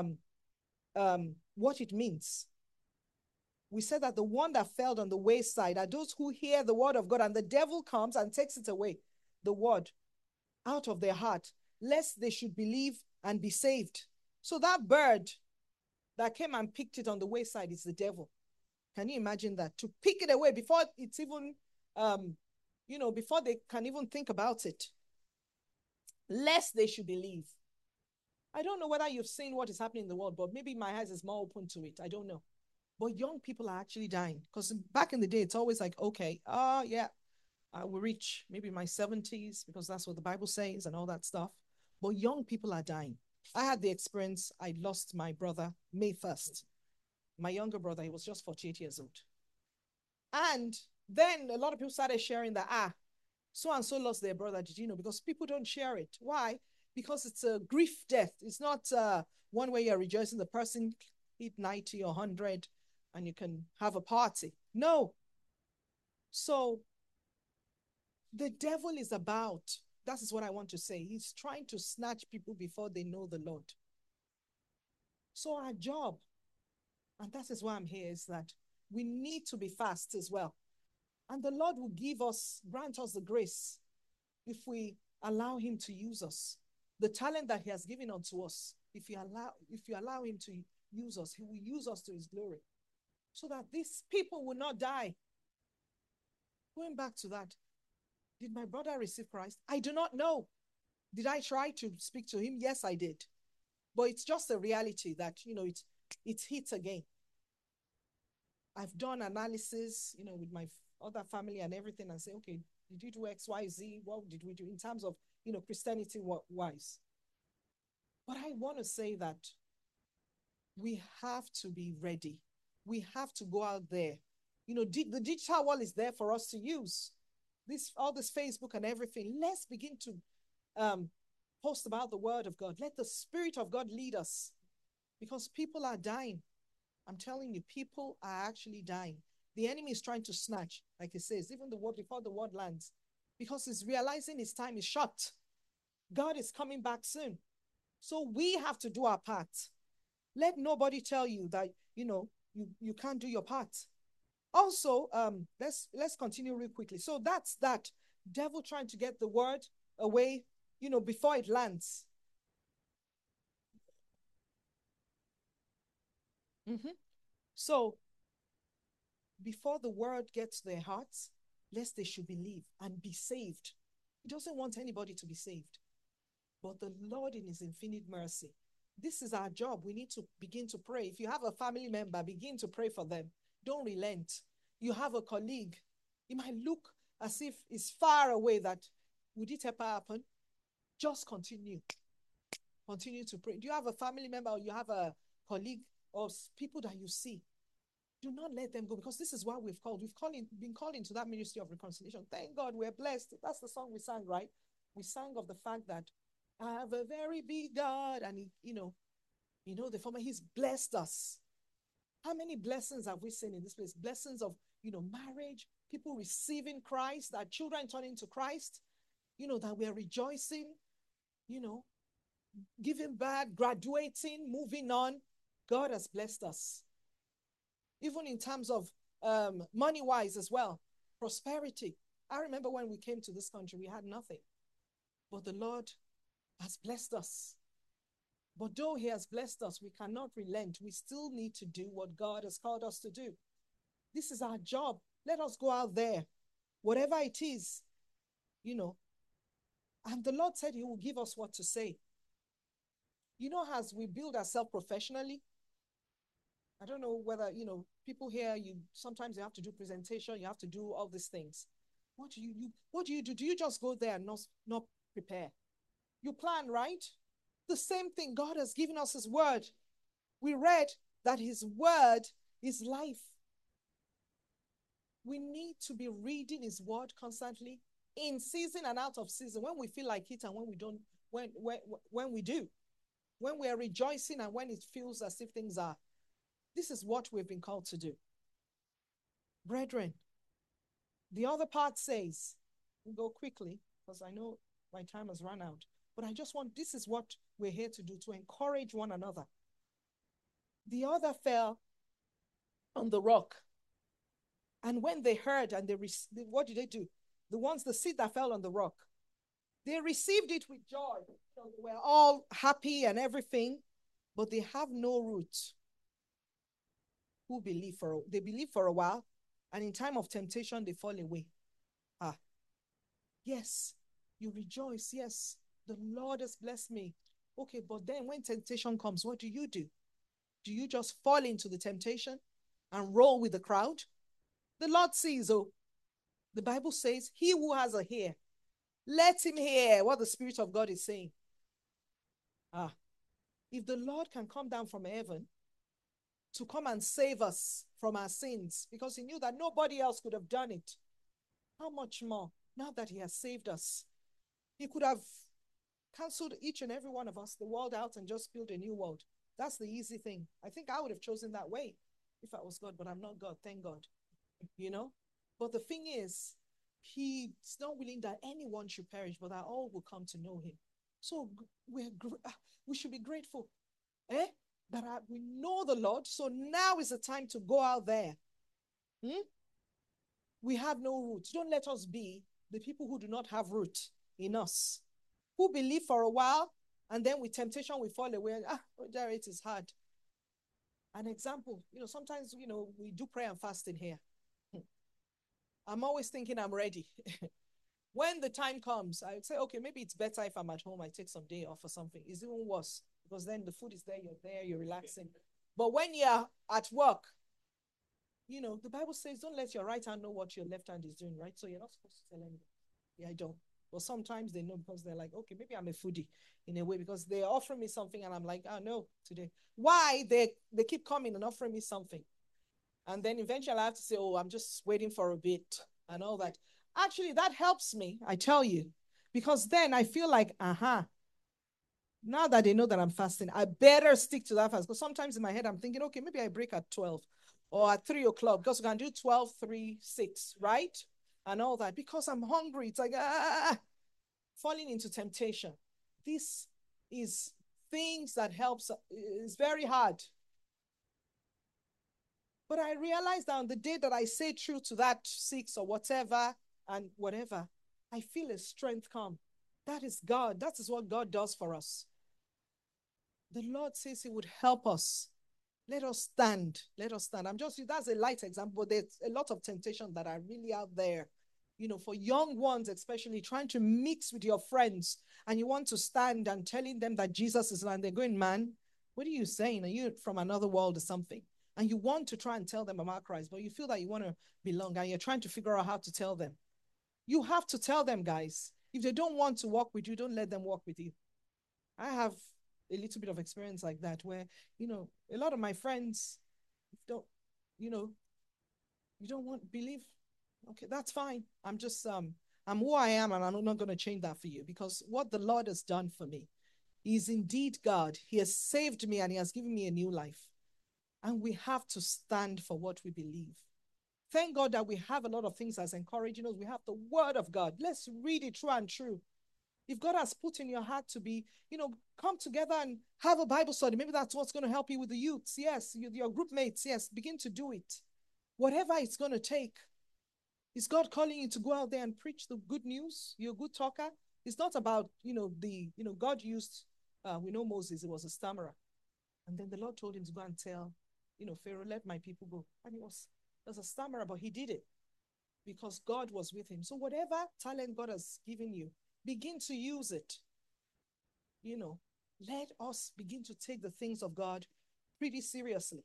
[SPEAKER 1] what it means. We said that the one that fell on the wayside are those who hear the word of God and the devil comes and takes it away, the word, out of their heart, lest they should believe and be saved. So that bird that came and picked it on the wayside is the devil. Can you imagine that? To pick it away before it's even, before they can even think about it, lest they should believe. I don't know whether you've seen what is happening in the world, but maybe my eyes is more open to it. I don't know. But young people are actually dying because back in the day, it's always like, okay, yeah, I will reach maybe my 70s because that's what the Bible says and all that stuff. But young people are dying. I had the experience. I lost my brother May 1st. My younger brother, he was just 48 years old. And then a lot of people started sharing that, so-and-so lost their brother. Did you know? Because people don't share it. Why? Because it's a grief death. It's not one where you're rejoicing the person hit 90 or 100 and you can have a party. No. So the devil is about, that is what I want to say. He's trying to snatch people before they know the Lord. So our job, and that is why I'm here, is that we need to be fast as well. And the Lord will grant us the grace if we allow him to use us. The talent that he has given unto us, if you allow him to use us, he will use us to his glory. So that these people will not die. Going back to that, did my brother receive Christ? I do not know. Did I try to speak to him? Yes, I did. But it's just a reality that, it hits again. I've done analysis, with my other family and everything and say, okay, did you do X, Y, Z? What did we do in terms of, Christianity wise? But I want to say that we have to be ready. We have to go out there. The digital world is there for us to use. All this Facebook and everything. Let's begin to post about the word of God. Let the Spirit of God lead us because people are dying. I'm telling you, people are actually dying. The enemy is trying to snatch, like it says, even the word before the word lands, because he's realizing his time is short. God is coming back soon. So we have to do our part. Let nobody tell you that, you can't do your part. Also, let's continue real quickly. So that's that. Devil trying to get the word away, before it lands. So before the word gets to their hearts, lest they should believe and be saved. He doesn't want anybody to be saved. But the Lord in his infinite mercy, this is our job. We need to begin to pray. If you have a family member, begin to pray for them. Don't relent. You have a colleague. It might look as if it's far away, that would it ever happen? Just continue. Continue to pray. Do you have a family member, or you have a colleague, or people that you see? Do not let them go, because this is what we've called. Been called into that ministry of reconciliation. Thank God we're blessed. That's the song we sang, right? We sang of the fact that I have a very big God, and the former, he's blessed us. How many blessings have we seen in this place? Blessings of, marriage, people receiving Christ, our children turning to Christ, that we are rejoicing, giving back, graduating, moving on. God has blessed us. Even in terms of money-wise as well, prosperity. I remember when we came to this country, we had nothing. But the Lord has blessed us. But though he has blessed us, we cannot relent. We still need to do what God has called us to do. This is our job. Let us go out there, whatever it is, And the Lord said he will give us what to say. As we build ourselves professionally, I don't know whether, people here, sometimes you have to do presentation, you have to do all these things. What do you do? Do you just go there and not prepare? You plan, right? The same thing. God has given us his word. We read that his word is life. We need to be reading his word constantly, in season and out of season, when we feel like it and when we don't, when we do, when we are rejoicing and when it feels as if things are. This is what we've been called to do. Brethren, the other part says, we'll go quickly because I know my time has run out, but this is what we're here to do, to encourage one another. The other fell on the rock. And when they heard and what did they do? The seed that fell on the rock, they received it with joy. They were all happy and everything, but they have no root. They believe for a while, and in time of temptation, they fall away. Yes, you rejoice. Yes, the Lord has blessed me. Okay, but then when temptation comes, what do? Do you just fall into the temptation and roll with the crowd? The Lord sees, the Bible says, he who has a ear, let him hear what the Spirit of God is saying. If the Lord can come down from heaven to come and save us from our sins, because he knew that nobody else could have done it, how much more now that he has saved us? He could have canceled each and every one of us, the world out, and just build a new world. That's the easy thing. I think I would have chosen that way if I was God, but I'm not God, thank God. But the thing is, he's not willing that anyone should perish, but that all will come to know him. So we should be grateful that we know the Lord. So now is the time to go out there. We have no roots. Don't let us be the people who do not have root in us, who believe for a while, and then with temptation we fall away. It is hard. An example, sometimes, we do prayer and fasting here. I'm always thinking I'm ready. When the time comes, I would say, okay, maybe it's better if I'm at home, I take some day off or something. It's even worse because then the food is there, you're relaxing. But when you're at work, the Bible says, don't let your right hand know what your left hand is doing, right? So you're not supposed to tell anyone. Yeah, I don't. But sometimes they know because they're like, okay, maybe I'm a foodie in a way because they're offering me something and I'm like, no, today. Why? They keep coming and offering me something. And then eventually I have to say, I'm just waiting for a bit and all that. Actually, that helps me, I tell you, because then I feel like, now that they know that I'm fasting, I better stick to that fast. Because sometimes in my head, I'm thinking, okay, maybe I break at 12 or at 3 o'clock because we can do 12, 3, 6, right? And all that because I'm hungry. It's like, falling into temptation. This is things that helps. It's very hard. But I realized that on the day that I say true to that 6 or whatever, and whatever, I feel a strength come. That is God. That is what God does for us. The Lord says he would help us. Let us stand. Let us stand. That's a light example, but there's a lot of temptation that are really out there. for young ones, especially trying to mix with your friends, and you want to stand and telling them that Jesus is Lord, and they're going, man, what are you saying? Are you from another world or something? And you want to try and tell them about Christ, but you feel that you want to belong, and you're trying to figure out how to tell them. You have to tell them, guys. If they don't want to walk with you, don't let them walk with you. I have a little bit of experience like that where, a lot of my friends don't, you don't want to believe. Okay, that's fine. I'm just, I'm who I am, and I'm not going to change that for you, because what the Lord has done for me is indeed God. He has saved me and he has given me a new life. And we have to stand for what we believe. Thank God that we have a lot of things that's encouraging us. We have the word of God. Let's read it true and true. If God has put in your heart to be, come together and have a Bible study, maybe that's what's going to help you with the youths. Yes, your group mates. Yes, begin to do it. Whatever it's going to take. Is God calling you to go out there and preach the good news? You're a good talker. It's not about, God used, we know Moses, it was a stammerer. And then the Lord told him to go and tell, Pharaoh, let my people go. And he was a stammerer, but he did it because God was with him. So whatever talent God has given you, begin to use it. Let us begin to take the things of God pretty seriously.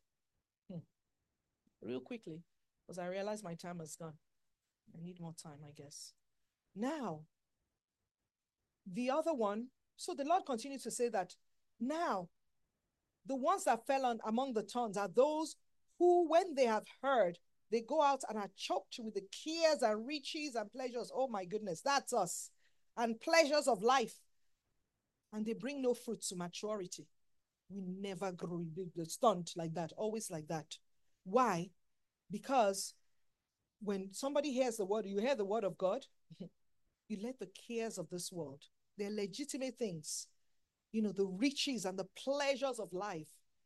[SPEAKER 1] Real quickly, because I realize my time has gone. I need more time, I guess. Now, the other one, so the Lord continues to say that now, the ones that fell among the thorns are those who, when they have heard, they go out and are choked with the cares and riches and pleasures. Oh my goodness, that's us. And pleasures of life. And they bring no fruit to maturity. We never grow stunned like that, always like that. Why? Because when somebody hears the word, you hear the word of God, you let the cares of this world, they're legitimate things, the riches and the pleasures of life,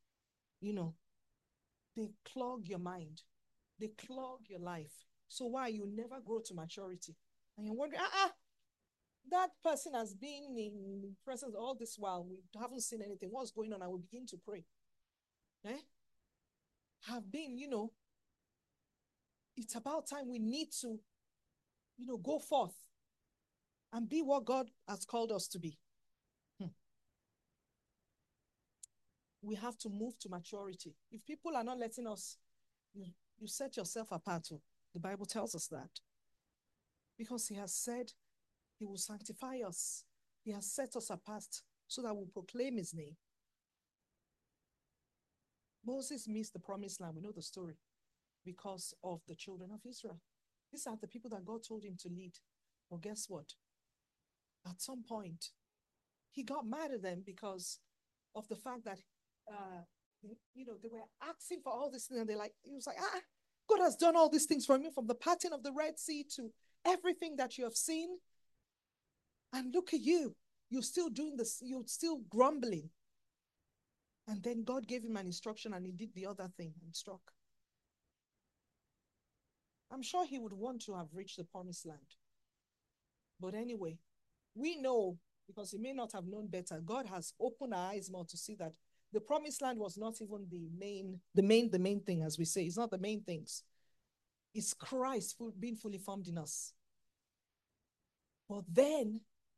[SPEAKER 1] they clog your mind. They clog your life. So why? You never grow to maturity. And you're wondering, that person has been in presence all this while. We haven't seen anything. What's going on? I will begin to pray. Have been, it's about time we need to, go forth and be what God has called us to be. We have to move to maturity. If people are not letting us, you set yourself apart. The Bible tells us that. Because he has said he will sanctify us. He has set us apart so that we'll proclaim his name. Moses missed the promised land. We know the story because of the children of Israel. These are the people that God told him to lead. Well, guess what? At some point, he got mad at them because of the fact that, they were asking for all this thing, and he was like, God has done all these things for me, from the parting of the Red Sea to everything that you have seen. And look at you. You're still doing this. You're still grumbling. And then God gave him an instruction, and he did the other thing and struck. I'm sure he would want to have reached the promised land. But anyway, we know, because he may not have known better, God has opened our eyes more to see that the promised land was not even the main thing, as we say. It's not the main things. It's Christ being fully formed in us. But then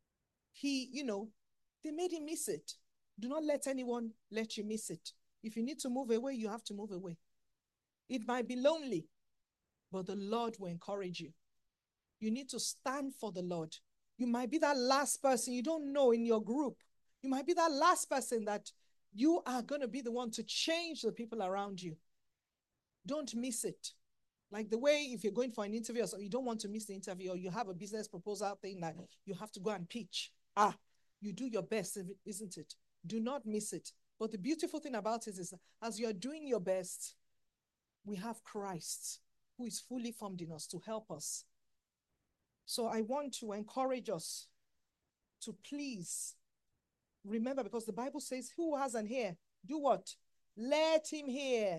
[SPEAKER 1] they made him miss it. Do not let anyone let you miss it. If you need to move away, you have to move away. It might be lonely, but the Lord will encourage you. You need to stand for the Lord. You might be that last person you don't know in your group. You might be that last person that you are going to be the one to change the people around you. Don't miss it. Like the way if you're going for an interview or so, you don't want to miss the interview, or you have a business proposal thing that you have to go and pitch. You do your best, isn't it? Do not miss it. But the beautiful thing about it is, as you're doing your best, we have Christ who is fully formed in us to help us. So I want to encourage us to please remember, because the Bible says, who has an ear, do what? Let him hear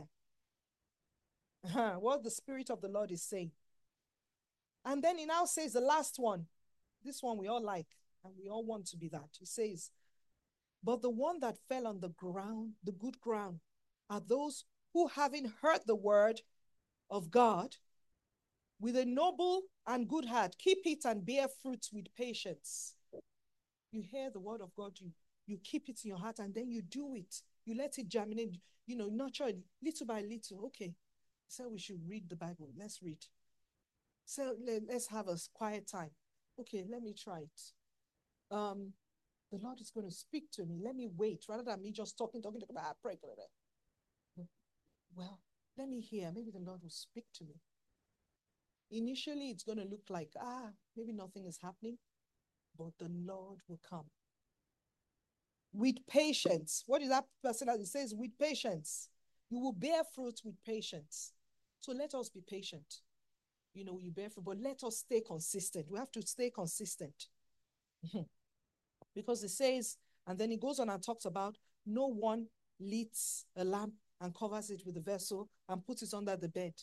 [SPEAKER 1] what the Spirit of the Lord is saying. And then he now says the last one. This one we all like, and we all want to be that. He says, but the one that fell on the ground, the good ground, are those who, having heard the word of God, with a noble and good heart. Keep it and bear fruit with patience. You hear the word of God, you keep it in your heart, and then you do it. You let it germinate, nurture it little by little. Okay, so we should read the Bible. Let's read. So let's have a quiet time. Okay, let me try it. The Lord is going to speak to me. Let me wait rather than me just talking, pray. Well, let me hear. Maybe the Lord will speak to me. Initially, it's going to look like, maybe nothing is happening, but the Lord will come. With patience. What is that person that it says? With patience. You will bear fruit with patience. So let us be patient. You bear fruit, but let us stay consistent. We have to stay consistent. Because it says, and then it goes on and talks about, no one lights a lamp and covers it with a vessel and puts it under the bed.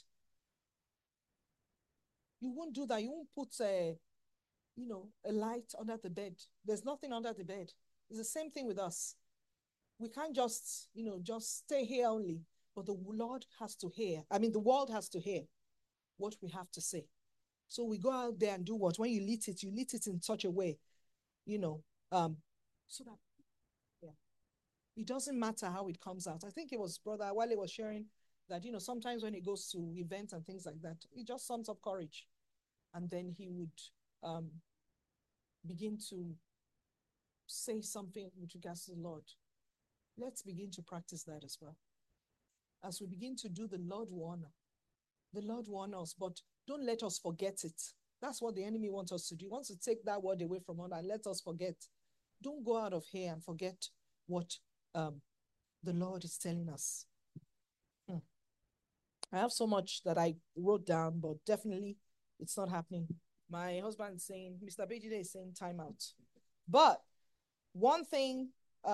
[SPEAKER 1] You won't do that. You won't put a light under the bed. There's nothing under the bed. It's the same thing with us. We can't just stay here only, but the Lord has to hear. The world has to hear what we have to say. So we go out there and do what? When you lit it in such a way, so that it doesn't matter how it comes out. I think it was Brother Wale was sharing that, sometimes when he goes to events and things like that, he just sums up courage. And then he would begin to say something with regards to the Lord. Let's begin to practice that as well. As we begin to do, the Lord will honor. The Lord will honor us, but don't let us forget it. That's what the enemy wants us to do. He wants to take that word away from us and let us forget. Don't go out of here and forget what the Lord is telling us. I have so much that I wrote down, but definitely it's not happening. My husband is saying, Mr. Bejide is saying time out. But one thing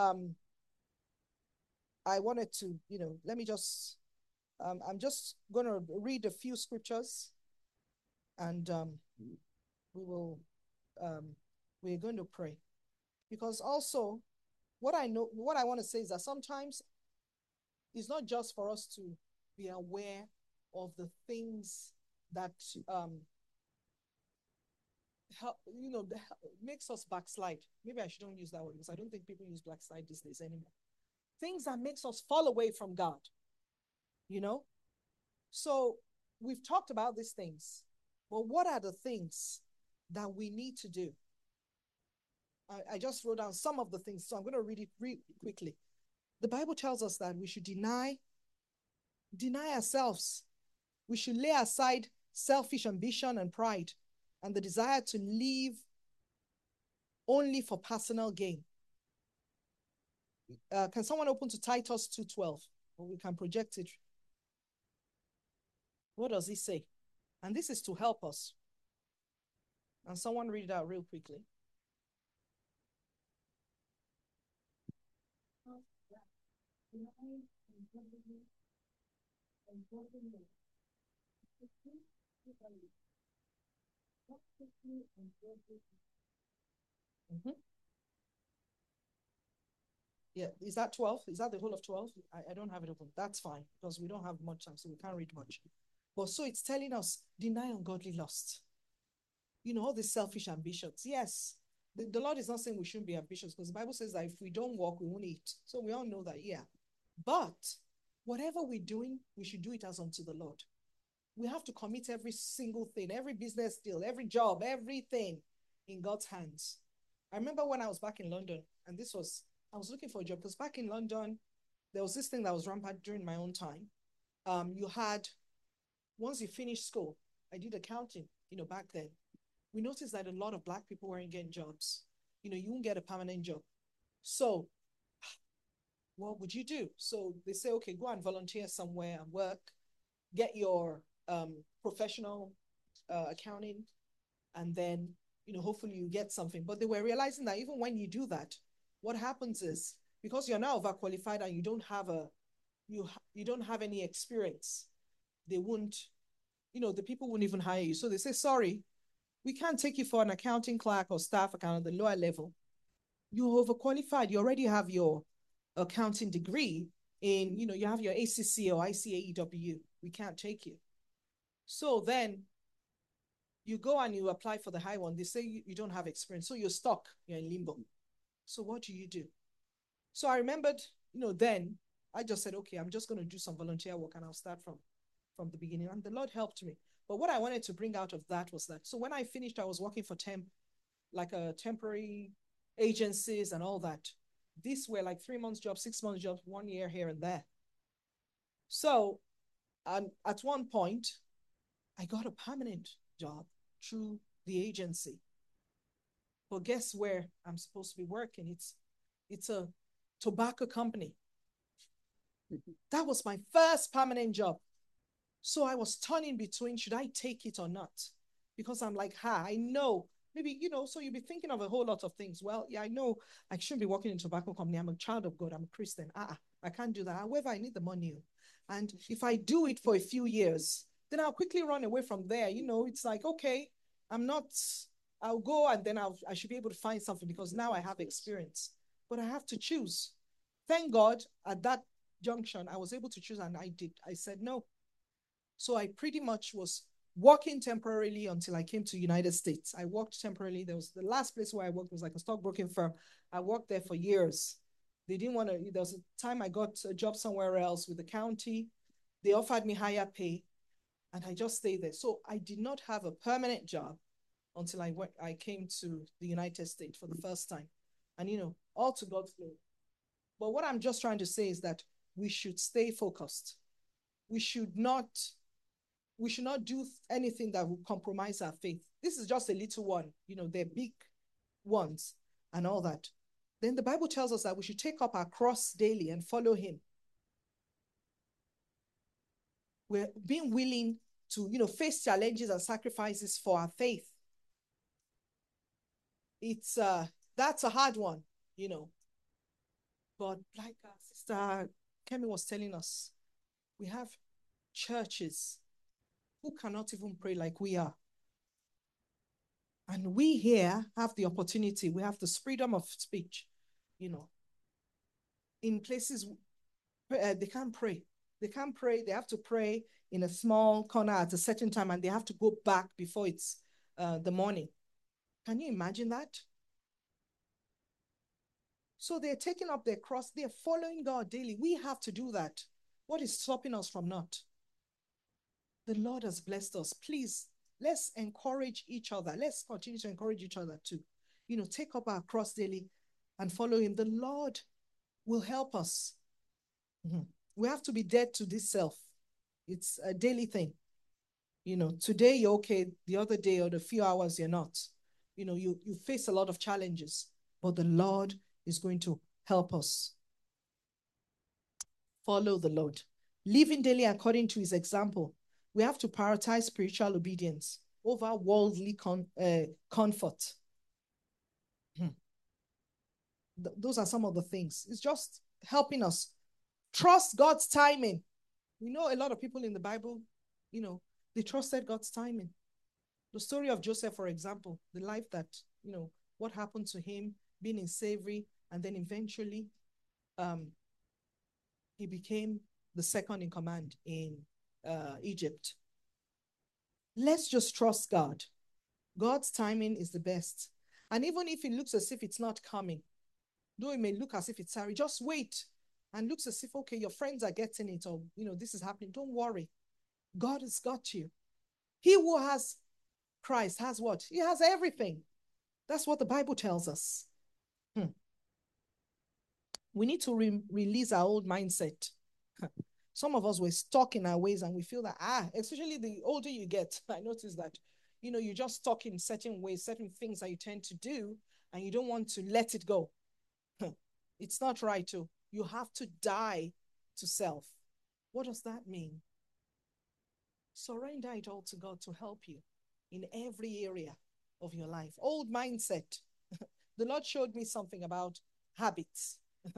[SPEAKER 1] I wanted to, let me just, I'm just going to read a few scriptures and we're going to pray. Because also, what I want to say is that sometimes it's not just for us to be aware of the things that makes us backslide. Maybe I shouldn't use that word because I don't think people use backslide these days anymore. Things that makes us fall away from God. So we've talked about these things, but what are the things that we need to do? I just wrote down some of the things, so I'm going to read it quickly. The Bible tells us that we should deny ourselves. We should lay aside selfish ambition and pride and the desire to live only for personal gain. Can someone open to Titus 2:12? Or we can project it. What does it say? And this is to help us. And someone read it out real quickly. Mm-hmm. Yeah, is that 12? Is that the whole of 12? I don't have it open. That's fine, because we don't have much time, so we can't read much. But so it's telling us, deny ungodly lust. All these selfish ambitions. Yes, the Lord is not saying we shouldn't be ambitious, because the Bible says that if we don't walk, we won't eat. So we all know that, yeah. But whatever we're doing, we should do it as unto the Lord. We have to commit every single thing, every business deal, every job, everything in God's hands. I remember when I was back in London, and I was looking for a job, because back in London, there was this thing that was rampant during my own time. Once you finish school, I did accounting, back then. We noticed that a lot of Black people weren't getting jobs. You won't get a permanent job. So what would you do? So they say, okay, go and volunteer somewhere and work, get your professional accounting, and then, hopefully you get something. But they were realizing that even when you do that, what happens is, because you're now overqualified and you don't have any experience, they won't, the people won't even hire you. So they say, sorry, we can't take you for an accounting clerk or staff accountant at the lower level. You're overqualified. You already have your accounting degree in, you have your ACC or ICAEW. We can't take you. So then You go and you apply for the high one. They say you don't have experience. So you're stuck. You're in limbo. So what do you do? So I remembered, then I just said, okay, I'm just going to do some volunteer work and I'll start from the beginning. And the Lord helped me. But what I wanted to bring out of that was that, so when I finished, I was working for temporary agencies and all that. These were like 3 months jobs, 6 months jobs, 1 year here and there. So at one point, I got a permanent job through the agency. But guess where I'm supposed to be working? It's a tobacco company. That was my first permanent job. So I was turning between, should I take it or not? Because I'm like, I know. Maybe, so you'll be thinking of a whole lot of things. Well, yeah, I know I shouldn't be working in a tobacco company. I'm a child of God. I'm a Christian. I can't do that. However, I need the money. And if I do it for a few years, then I'll quickly run away from there. It's like, okay, I'll go and then I should be able to find something because now I have experience. But I have to choose. Thank God at that junction, I was able to choose and I did. I said no. So I pretty much was working temporarily until I came to the United States. I worked temporarily. There was the last place where I worked was like a stockbroking firm. I worked there for years. They didn't want to, there was a time I got a job somewhere else with the county. They offered me higher pay and I just stayed there. So I did not have a permanent job until I came to the United States for the first time. And, all to God's glory. But what I'm just trying to say is that we should stay focused. We should not do anything that will compromise our faith. This is just a little one. They're big ones and all that. Then the Bible tells us that we should take up our cross daily and follow him. We're being willing to, face challenges and sacrifices for our faith. It's that's a hard one, But like our sister Kemi was telling us, we have churches who cannot even pray like we are. And we here have the opportunity, we have the freedom of speech, in places they can't pray. They can't pray. They have to pray in a small corner at a certain time and they have to go back before it's the morning. Can you imagine that? So they're taking up their cross. They're following God daily. We have to do that. What is stopping us from not? The Lord has blessed us. Please, let's encourage each other. Let's continue to encourage each other to, take up our cross daily and follow him. The Lord will help us. We have to be dead to this self. It's a daily thing. Today you're okay. The other day or the few hours you're not. You face a lot of challenges, but the Lord is going to help us. Follow the Lord. Living daily according to his example. We have to prioritize spiritual obedience over worldly comfort. Those are some of the things. It's just helping us. Trust God's timing. We know a lot of people in the Bible, they trusted God's timing. The story of Joseph, for example, the life that, what happened to him, being in slavery, and then eventually he became the second in command in Egypt. Let's just trust God. God's timing is the best. And even if it looks as if it's not coming, though it may look as if it's sorry, just wait and looks as if, okay, your friends are getting it or, this is happening. Don't worry. God has got you. He who has Christ has what? He has everything. That's what the Bible tells us. We need to release our old mindset. Some of us were stuck in our ways and we feel that, especially the older you get, I notice that, you're just stuck in certain ways, certain things that you tend to do, and you don't want to let it go. It's not right too. You have to die to self. What does that mean? Surrender it all to God to help you in every area of your life. Old mindset. The Lord showed me something about habits.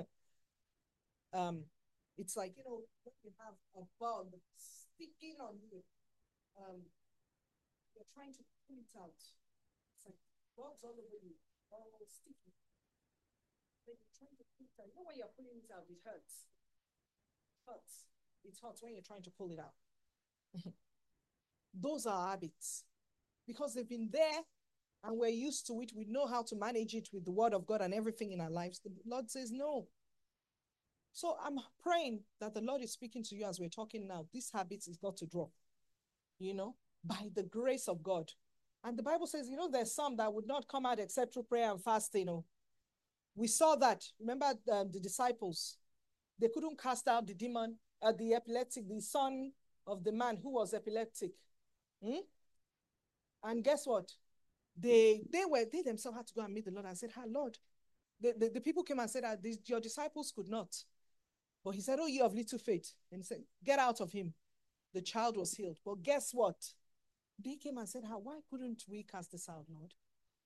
[SPEAKER 1] It's like, when you have a bug sticking on you, you're trying to pull it out. It's like bugs all over you, all sticky. Then you're trying to pull it out. When you're pulling it out, it hurts. It hurts when you're trying to pull it out. Those are habits. because they've been there and we're used to it. We know how to manage it with the word of God and everything in our lives. The Lord says no. So I'm praying that the Lord is speaking to you as we're talking now. This habit is got to drop, by the grace of God. And the Bible says, there's some that would not come out except through prayer and fasting. We saw that. Remember the disciples? They couldn't cast out the demon, the epileptic, the son of the man who was epileptic. And guess what? They themselves had to go and meet the Lord and said, Lord, the people came and said that your disciples could not. But he said, oh, you of little faith. And he said, get out of him. The child was healed. But guess what? They came and said, why couldn't we cast this out, Lord?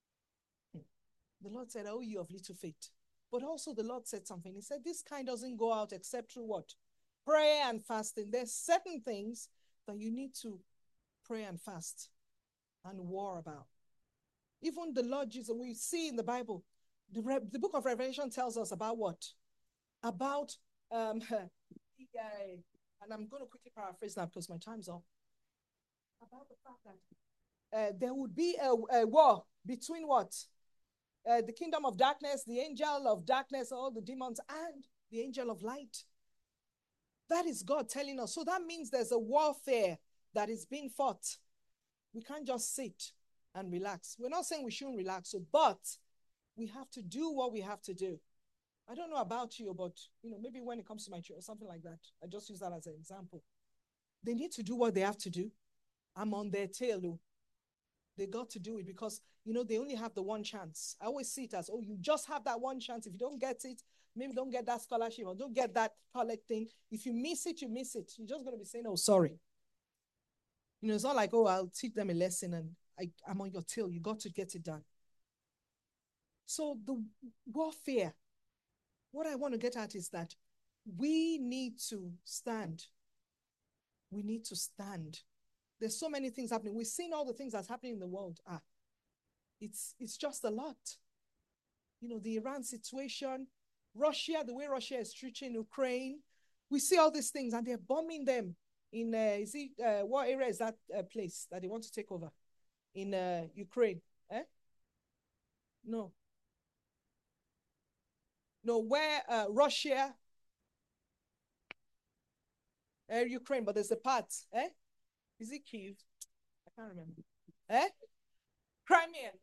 [SPEAKER 1] The Lord said, oh, you of little faith. But also the Lord said something. He said, this kind doesn't go out except through what? Prayer and fasting. There's certain things that you need to pray and fast and war about. Even the Lord Jesus, we see in the Bible, the book of Revelation tells us about what? About, and I'm going to quickly paraphrase now because my time's up. About the fact that there would be a war between what? The kingdom of darkness, the angel of darkness, all the demons, and the angel of light. That is God telling us. So that means there's a warfare that is being fought. We can't just sit and relax. We're not saying we shouldn't relax, but we have to do what we have to do. I don't know about you, but maybe when it comes to my church or something like that, I just use that as an example. They need to do what they have to do. I'm on their tail. They got to do it because, they only have the one chance. I always see it as, you just have that one chance. If you don't get it, maybe don't get that scholarship or don't get that collect thing. If you miss it, you miss it. You're just going to be saying, oh, sorry. It's not like, I'll teach them a lesson and I'm on your tail. You got to get it done. So the warfare, what I want to get at is that we need to stand. We need to stand. There's so many things happening. We've seen all the things that's happening in the world. It's just a lot. The Iran situation, Russia, the way Russia is treating Ukraine. We see all these things and they're bombing them in, what area is that place that they want to take over? In Ukraine. No, where Russia, Ukraine, but there's a part, Is it Kyiv? I can't remember. Crimea.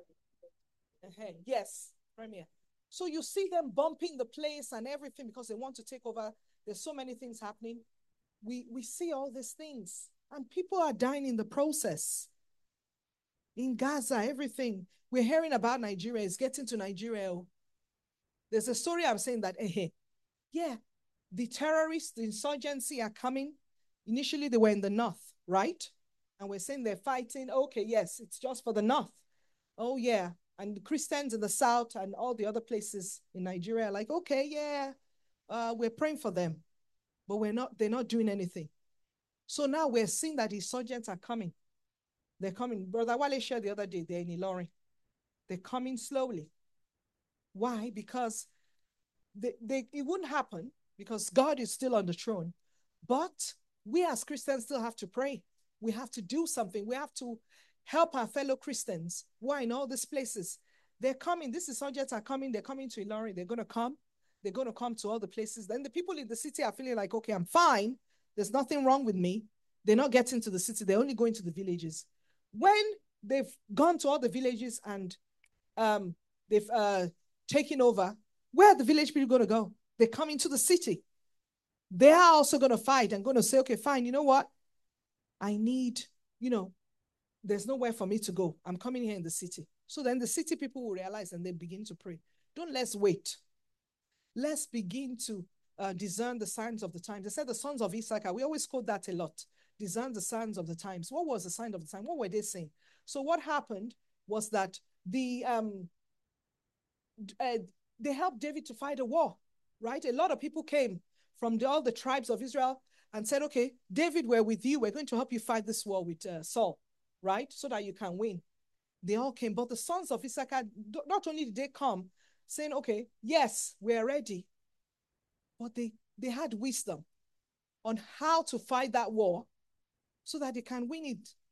[SPEAKER 1] Yes, Crimea. So you see them bumping the place and everything because they want to take over. There's so many things happening. We see all these things and people are dying in the process. In Gaza, everything. We're hearing about Nigeria. It's getting to Nigeria. There's a story I'm saying that, the terrorists, the insurgency are coming. Initially, they were in the north, right? And we're saying they're fighting. Okay, yes, it's just for the north. Oh, yeah. And the Christians in the south and all the other places in Nigeria are like, okay, yeah, we're praying for them. But they're not doing anything. So now we're seeing that insurgents are coming. They're coming. Brother Wale shared the other day, they're in Ilorin. They're coming slowly. Why? Because it wouldn't happen because God is still on the throne. But we as Christians still have to pray. We have to do something. We have to help our fellow Christians who are in all these places. They're coming. These insurgents are coming. They're coming to Ilorin. They're going to come. They're going to come to all the places. Then the people in the city are feeling like, okay, I'm fine. There's nothing wrong with me. They're not getting to the city. They're only going to the villages. When they've gone to all the villages and they've taken over, where are the village people going to go? They come into the city. They are also going to fight and going to say, okay, fine, you know what? I need, there's nowhere for me to go. I'm coming here in the city. So then the city people will realize and they begin to pray. Let's wait. Let's begin to discern the signs of the times. They said the sons of Issachar, we always quote that a lot. Discern the signs of the times. What was the sign of the time? What were they saying? So what happened was that they helped David to fight a war, right? A lot of people came from all the tribes of Israel and said, okay, David, we're with you. We're going to help you fight this war with Saul, right? So that you can win. They all came. But the sons of Issachar, not only did they come saying, okay, yes, we're ready, but they had wisdom on how to fight that war so that they can win it.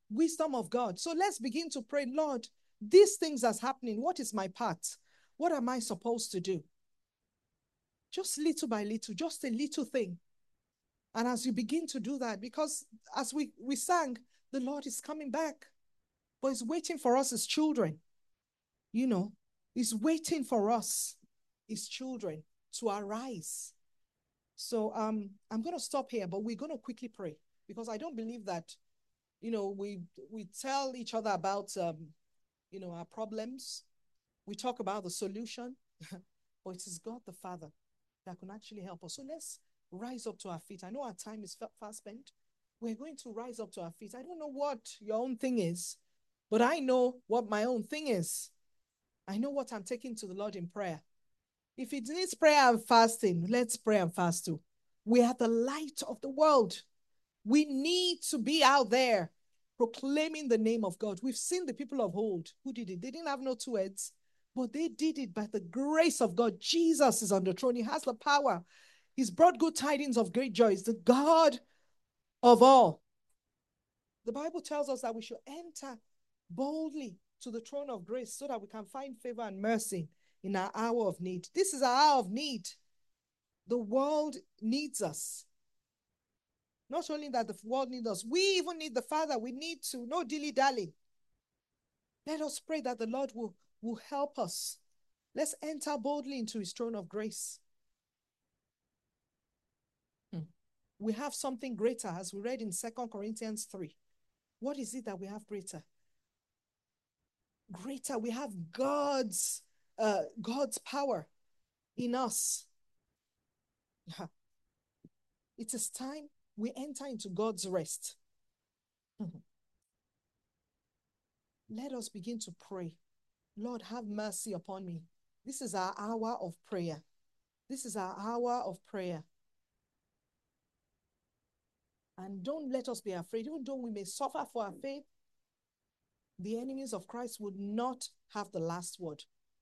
[SPEAKER 1] wisdom of God. So let's begin to pray, Lord, these things that's happening, what is my part? What am I supposed to do? Just little by little, just a little thing. And as you begin to do that, because as we sang, the Lord is coming back, but he's waiting for us as children. You know, he's waiting for us, his children, to arise. So I'm going to stop here, but we're going to quickly pray, because I don't believe that, you know, we tell each other about, you know, our problems. We talk about the solution, but it is God the Father that can actually help us. So let's rise up to our feet. I know our time is fast spent. We're going to rise up to our feet. I don't know what your own thing is, but I know what my own thing is. I know what I'm taking to the Lord in prayer. If it needs prayer and fasting, let's pray and fast too. We are the light of the world. We need to be out there proclaiming the name of God. We've seen the people of old who did it. They didn't have no two heads, but they did it by the grace of God. Jesus is on the throne. He has the power. He's brought good tidings of great joys, the God of all. The Bible tells us that we should enter boldly to the throne of grace so that we can find favor and mercy in our hour of need. This is our hour of need. The world needs us. Not only that the world needs us, we even need the Father. We need to, no dilly-dally. Let us pray that the Lord will help us. Let's enter boldly into his throne of grace. We have something greater, as we read in 2 Corinthians 3. What is it that we have greater? Greater, we have God's power in us. It is time we enter into God's rest. Let us begin to pray. Lord, have mercy upon me. This is our hour of prayer. This is our hour of prayer. And don't let us be afraid. Even though we may suffer for our faith, the enemies of Christ would not have the last word.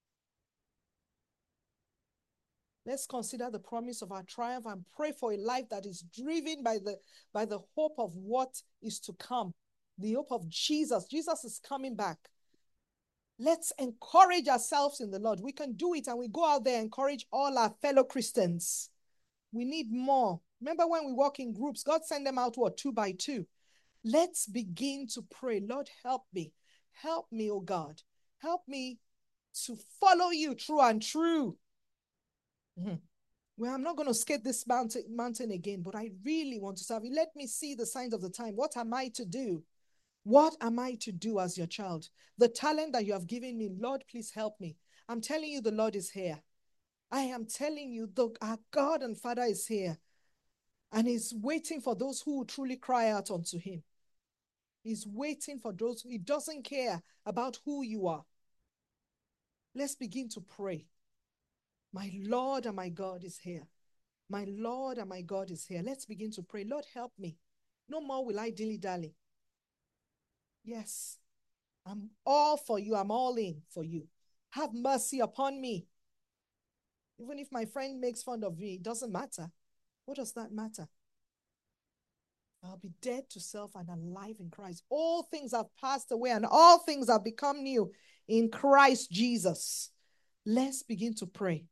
[SPEAKER 1] Let's consider the promise of our triumph and pray for a life that is driven by the hope of what is to come, the hope of Jesus. Jesus is coming back. Let's encourage ourselves in the Lord. We can do it, and we go out there and encourage all our fellow Christians. We need more. Remember when we walk in groups, God sent them out, what, 2 by 2. Let's begin to pray. Lord, help me. Help me, oh God. Help me to follow you true and true. Well, I'm not going to skate this mountain again, but I really want to serve you. Let me see the signs of the time. What am I to do? What am I to do as your child? The talent that you have given me, Lord, please help me. I'm telling you, the Lord is here. I am telling you, our God and Father is here. And he's waiting for those who will truly cry out unto him. He's waiting for those. He doesn't care about who you are. Let's begin to pray. My Lord and my God is here. My Lord and my God is here. Let's begin to pray. Lord, help me. No more will I dilly-dally. Yes, I'm all for you. I'm all in for you. Have mercy upon me. Even if my friend makes fun of me, it doesn't matter. What does that matter? I'll be dead to self and alive in Christ. All things have passed away and all things have become new in Christ Jesus. Let's begin to pray.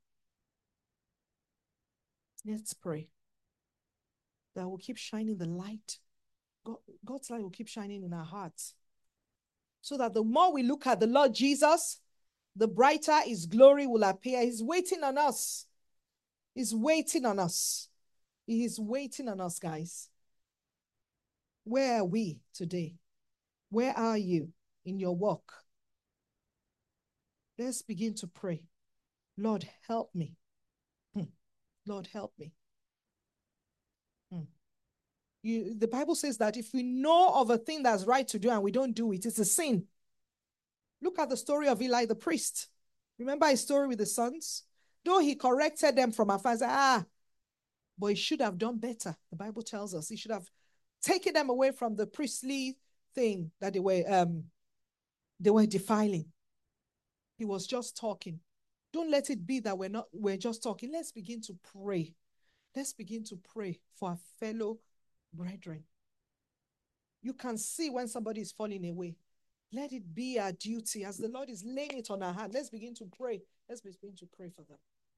[SPEAKER 1] Let's pray that we'll keep shining the light. God's light will keep shining in our hearts. So that the more we look at the Lord Jesus, the brighter his glory will appear. He's waiting on us. He's waiting on us. He is waiting on us, guys. Where are we today? Where are you in your walk? Let's begin to pray. Lord, help me. Lord, help me. The Bible says that if we know of a thing that's right to do and we don't do it, it's a sin. Look at the story of Eli the priest. Remember his story with the sons? Though he corrected them from afar, but he should have done better. The Bible tells us he should have taken them away from the priestly thing that they were defiling. He was just talking. Don't let it be that we're just talking. Let's begin to pray. Let's begin to pray for our fellow brethren. You can see when somebody is falling away. Let it be our duty as the Lord is laying it on our heart. Let's begin to pray. Let's begin to pray for them.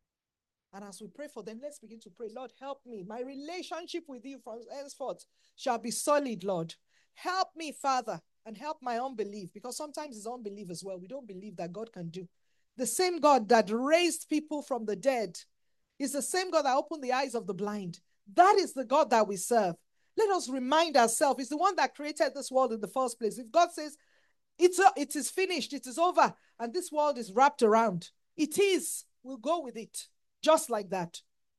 [SPEAKER 1] And as we pray for them, let's begin to pray. Lord, help me. My relationship with you from henceforth shall be solid, Lord. Help me, Father, and help my unbelief, because sometimes it's unbelief as well. We don't believe that God can do. The same God that raised people from the dead is the same God that opened the eyes of the blind. That is the God that we serve. Let us remind ourselves, it's the one that created this world in the first place. If God says, it is finished, it is over, and this world is wrapped around, it is. We'll go with it, just like that.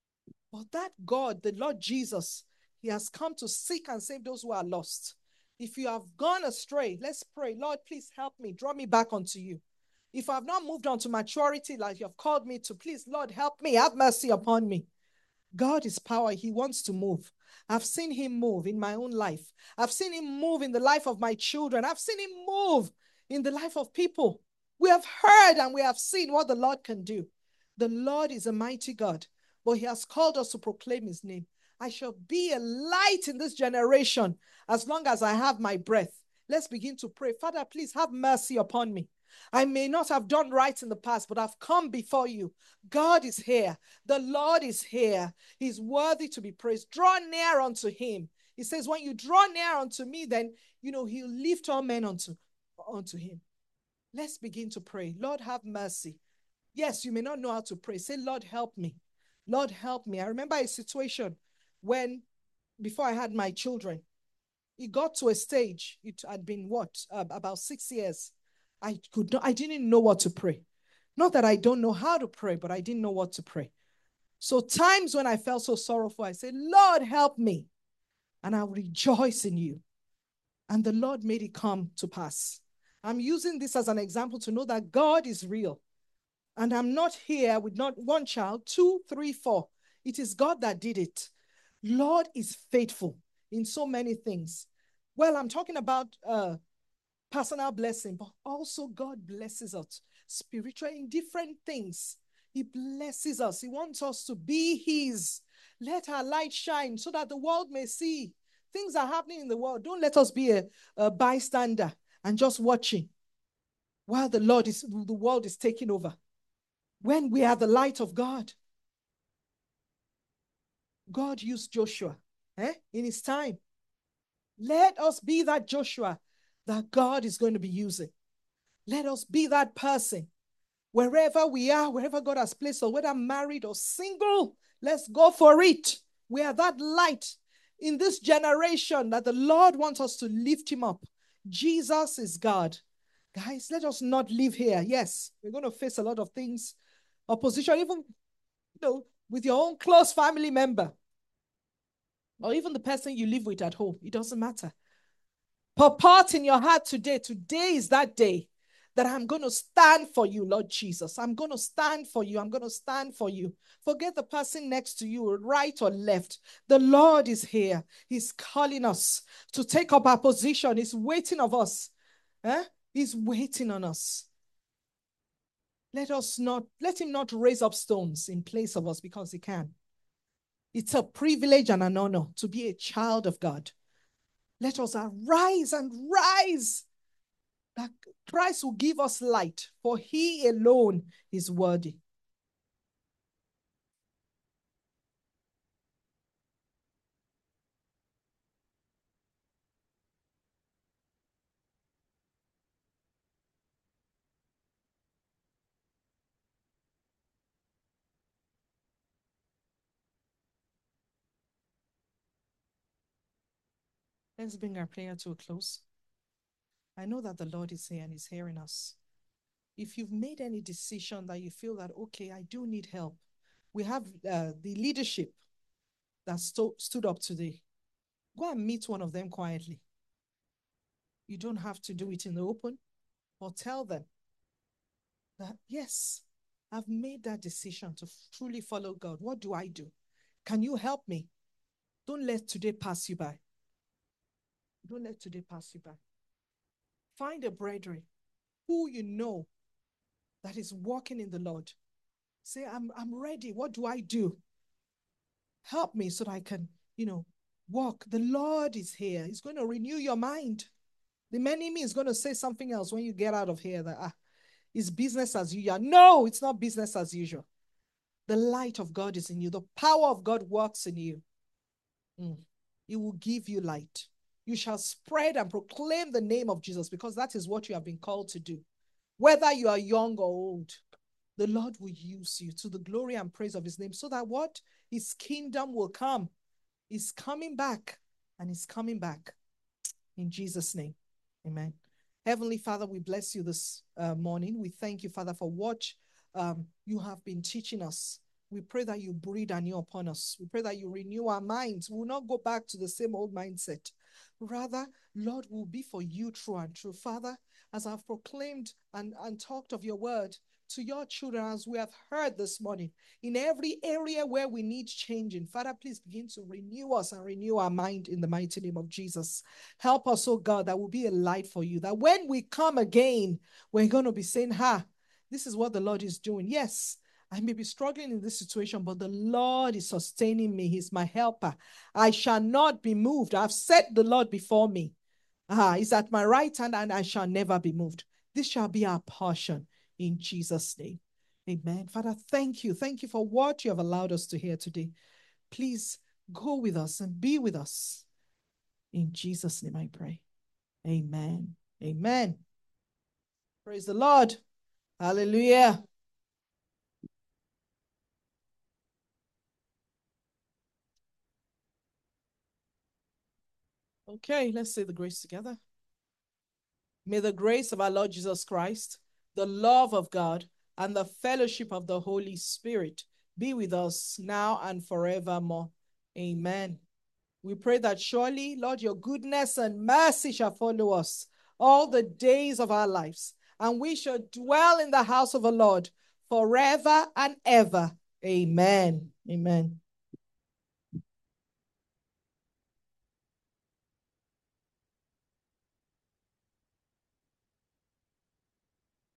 [SPEAKER 1] But that God, the Lord Jesus, he has come to seek and save those who are lost. If you have gone astray, let's pray. Lord, please help me. Draw me back onto you. If I've not moved on to maturity like you have called me to, please, Lord, help me. Have mercy upon me. God is power. He wants to move. I've seen him move in my own life. I've seen him move in the life of my children. I've seen him move in the life of people. We have heard and we have seen what the Lord can do. The Lord is a mighty God, but he has called us to proclaim his name. I shall be a light in this generation as long as I have my breath. Let's begin to pray. Father, please have mercy upon me. I may not have done right in the past, but I've come before you. God is here. The Lord is here. He's worthy to be praised. Draw near unto him. He says, when you draw near unto me, then, he'll lift all men unto him. Let's begin to pray. Lord, have mercy. Yes, you may not know how to pray. Say, Lord, help me. Lord, help me. I remember a situation when, before I had my children, it got to a stage, it had been about 6 years. I didn't know what to pray. Not that I don't know how to pray, but I didn't know what to pray. So times when I felt so sorrowful, I said, Lord, help me. And I'll rejoice in you. And the Lord made it come to pass. I'm using this as an example to know that God is real. And I'm not here with not one child, 2, 3, 4. It is God that did it. Lord is faithful in so many things. Well, I'm talking about personal blessing, but also God blesses us spiritually in different things. He blesses us. He wants us to be his. Let our light shine so that the world may see. Things are happening in the world. Don't let us be a bystander and just watching while the world is taking over. When we are the light of God. God used Joshua in his time. Let us be that Joshua that God is going to be using. Let us be that person. Wherever we are, wherever God has placed us, whether married or single, let's go for it. We are that light in this generation that the Lord wants us to lift him up. Jesus is God. Guys, let us not live here. Yes, we're going to face a lot of things. Opposition, even with your own close family member. Or even the person you live with at home. It doesn't matter. Purport in your heart today. Today is that day that I'm going to stand for you, Lord Jesus. I'm going to stand for you. I'm going to stand for you. Forget the person next to you, right or left. The Lord is here. He's calling us to take up our position. He's waiting of us. He's waiting on us. Let him not raise up stones in place of us because he can. It's a privilege and an honor to be a child of God. Let us arise and rise. That Christ will give us light, for he alone is worthy. Let's bring our prayer to a close. I know that the Lord is here and he's hearing us. If you've made any decision that you feel that, okay, I do need help, we have the leadership that stood up today. Go and meet one of them quietly. You don't have to do it in the open, or tell them that, yes, I've made that decision to truly follow God. What do I do? Can you help me? Don't let today pass you by. Don't let today pass you by. Find a brethren who you know that is walking in the Lord. Say, I'm ready. What do I do? Help me so that I can, Walk. The Lord is here. He's going to renew your mind. The enemy is going to say something else when you get out of here that it's business as usual. No, it's not business as usual. The light of God is in you. The power of God works in you. It will give you light. You shall spread and proclaim the name of Jesus, because that is what you have been called to do. Whether you are young or old, the Lord will use you to the glory and praise of his name, so that what? His kingdom will come. He's coming back, and he's coming back. In Jesus' name, amen. Heavenly Father, we bless you this morning. We thank you, Father, for what you have been teaching us. We pray that you breathe anew upon us. We pray that you renew our minds. We will not go back to the same old mindset. Rather, Lord, will be for you true and true. Father, as I've proclaimed and talked of your word to your children, as we have heard this morning, in every area where we need changing, Father, please begin to renew us and renew our mind in the mighty name of Jesus. Help us, oh God, that will be a light for you, that when we come again, we're going to be saying, this is what the Lord is doing. Yes, I may be struggling in this situation, but the Lord is sustaining me. He's my helper. I shall not be moved. I've set the Lord before me. He's at my right hand, and I shall never be moved. This shall be our portion in Jesus' name. Amen. Father, thank you. Thank you for what you have allowed us to hear today. Please go with us and be with us. In Jesus' name I pray. Amen. Amen. Praise the Lord. Hallelujah. Okay, let's say the grace together. May the grace of our Lord Jesus Christ, the love of God, and the fellowship of the Holy Spirit be with us now and forevermore. Amen. We pray that surely, Lord, your goodness and mercy shall follow us all the days of our lives, and we shall dwell in the house of the Lord forever and ever. Amen. Amen.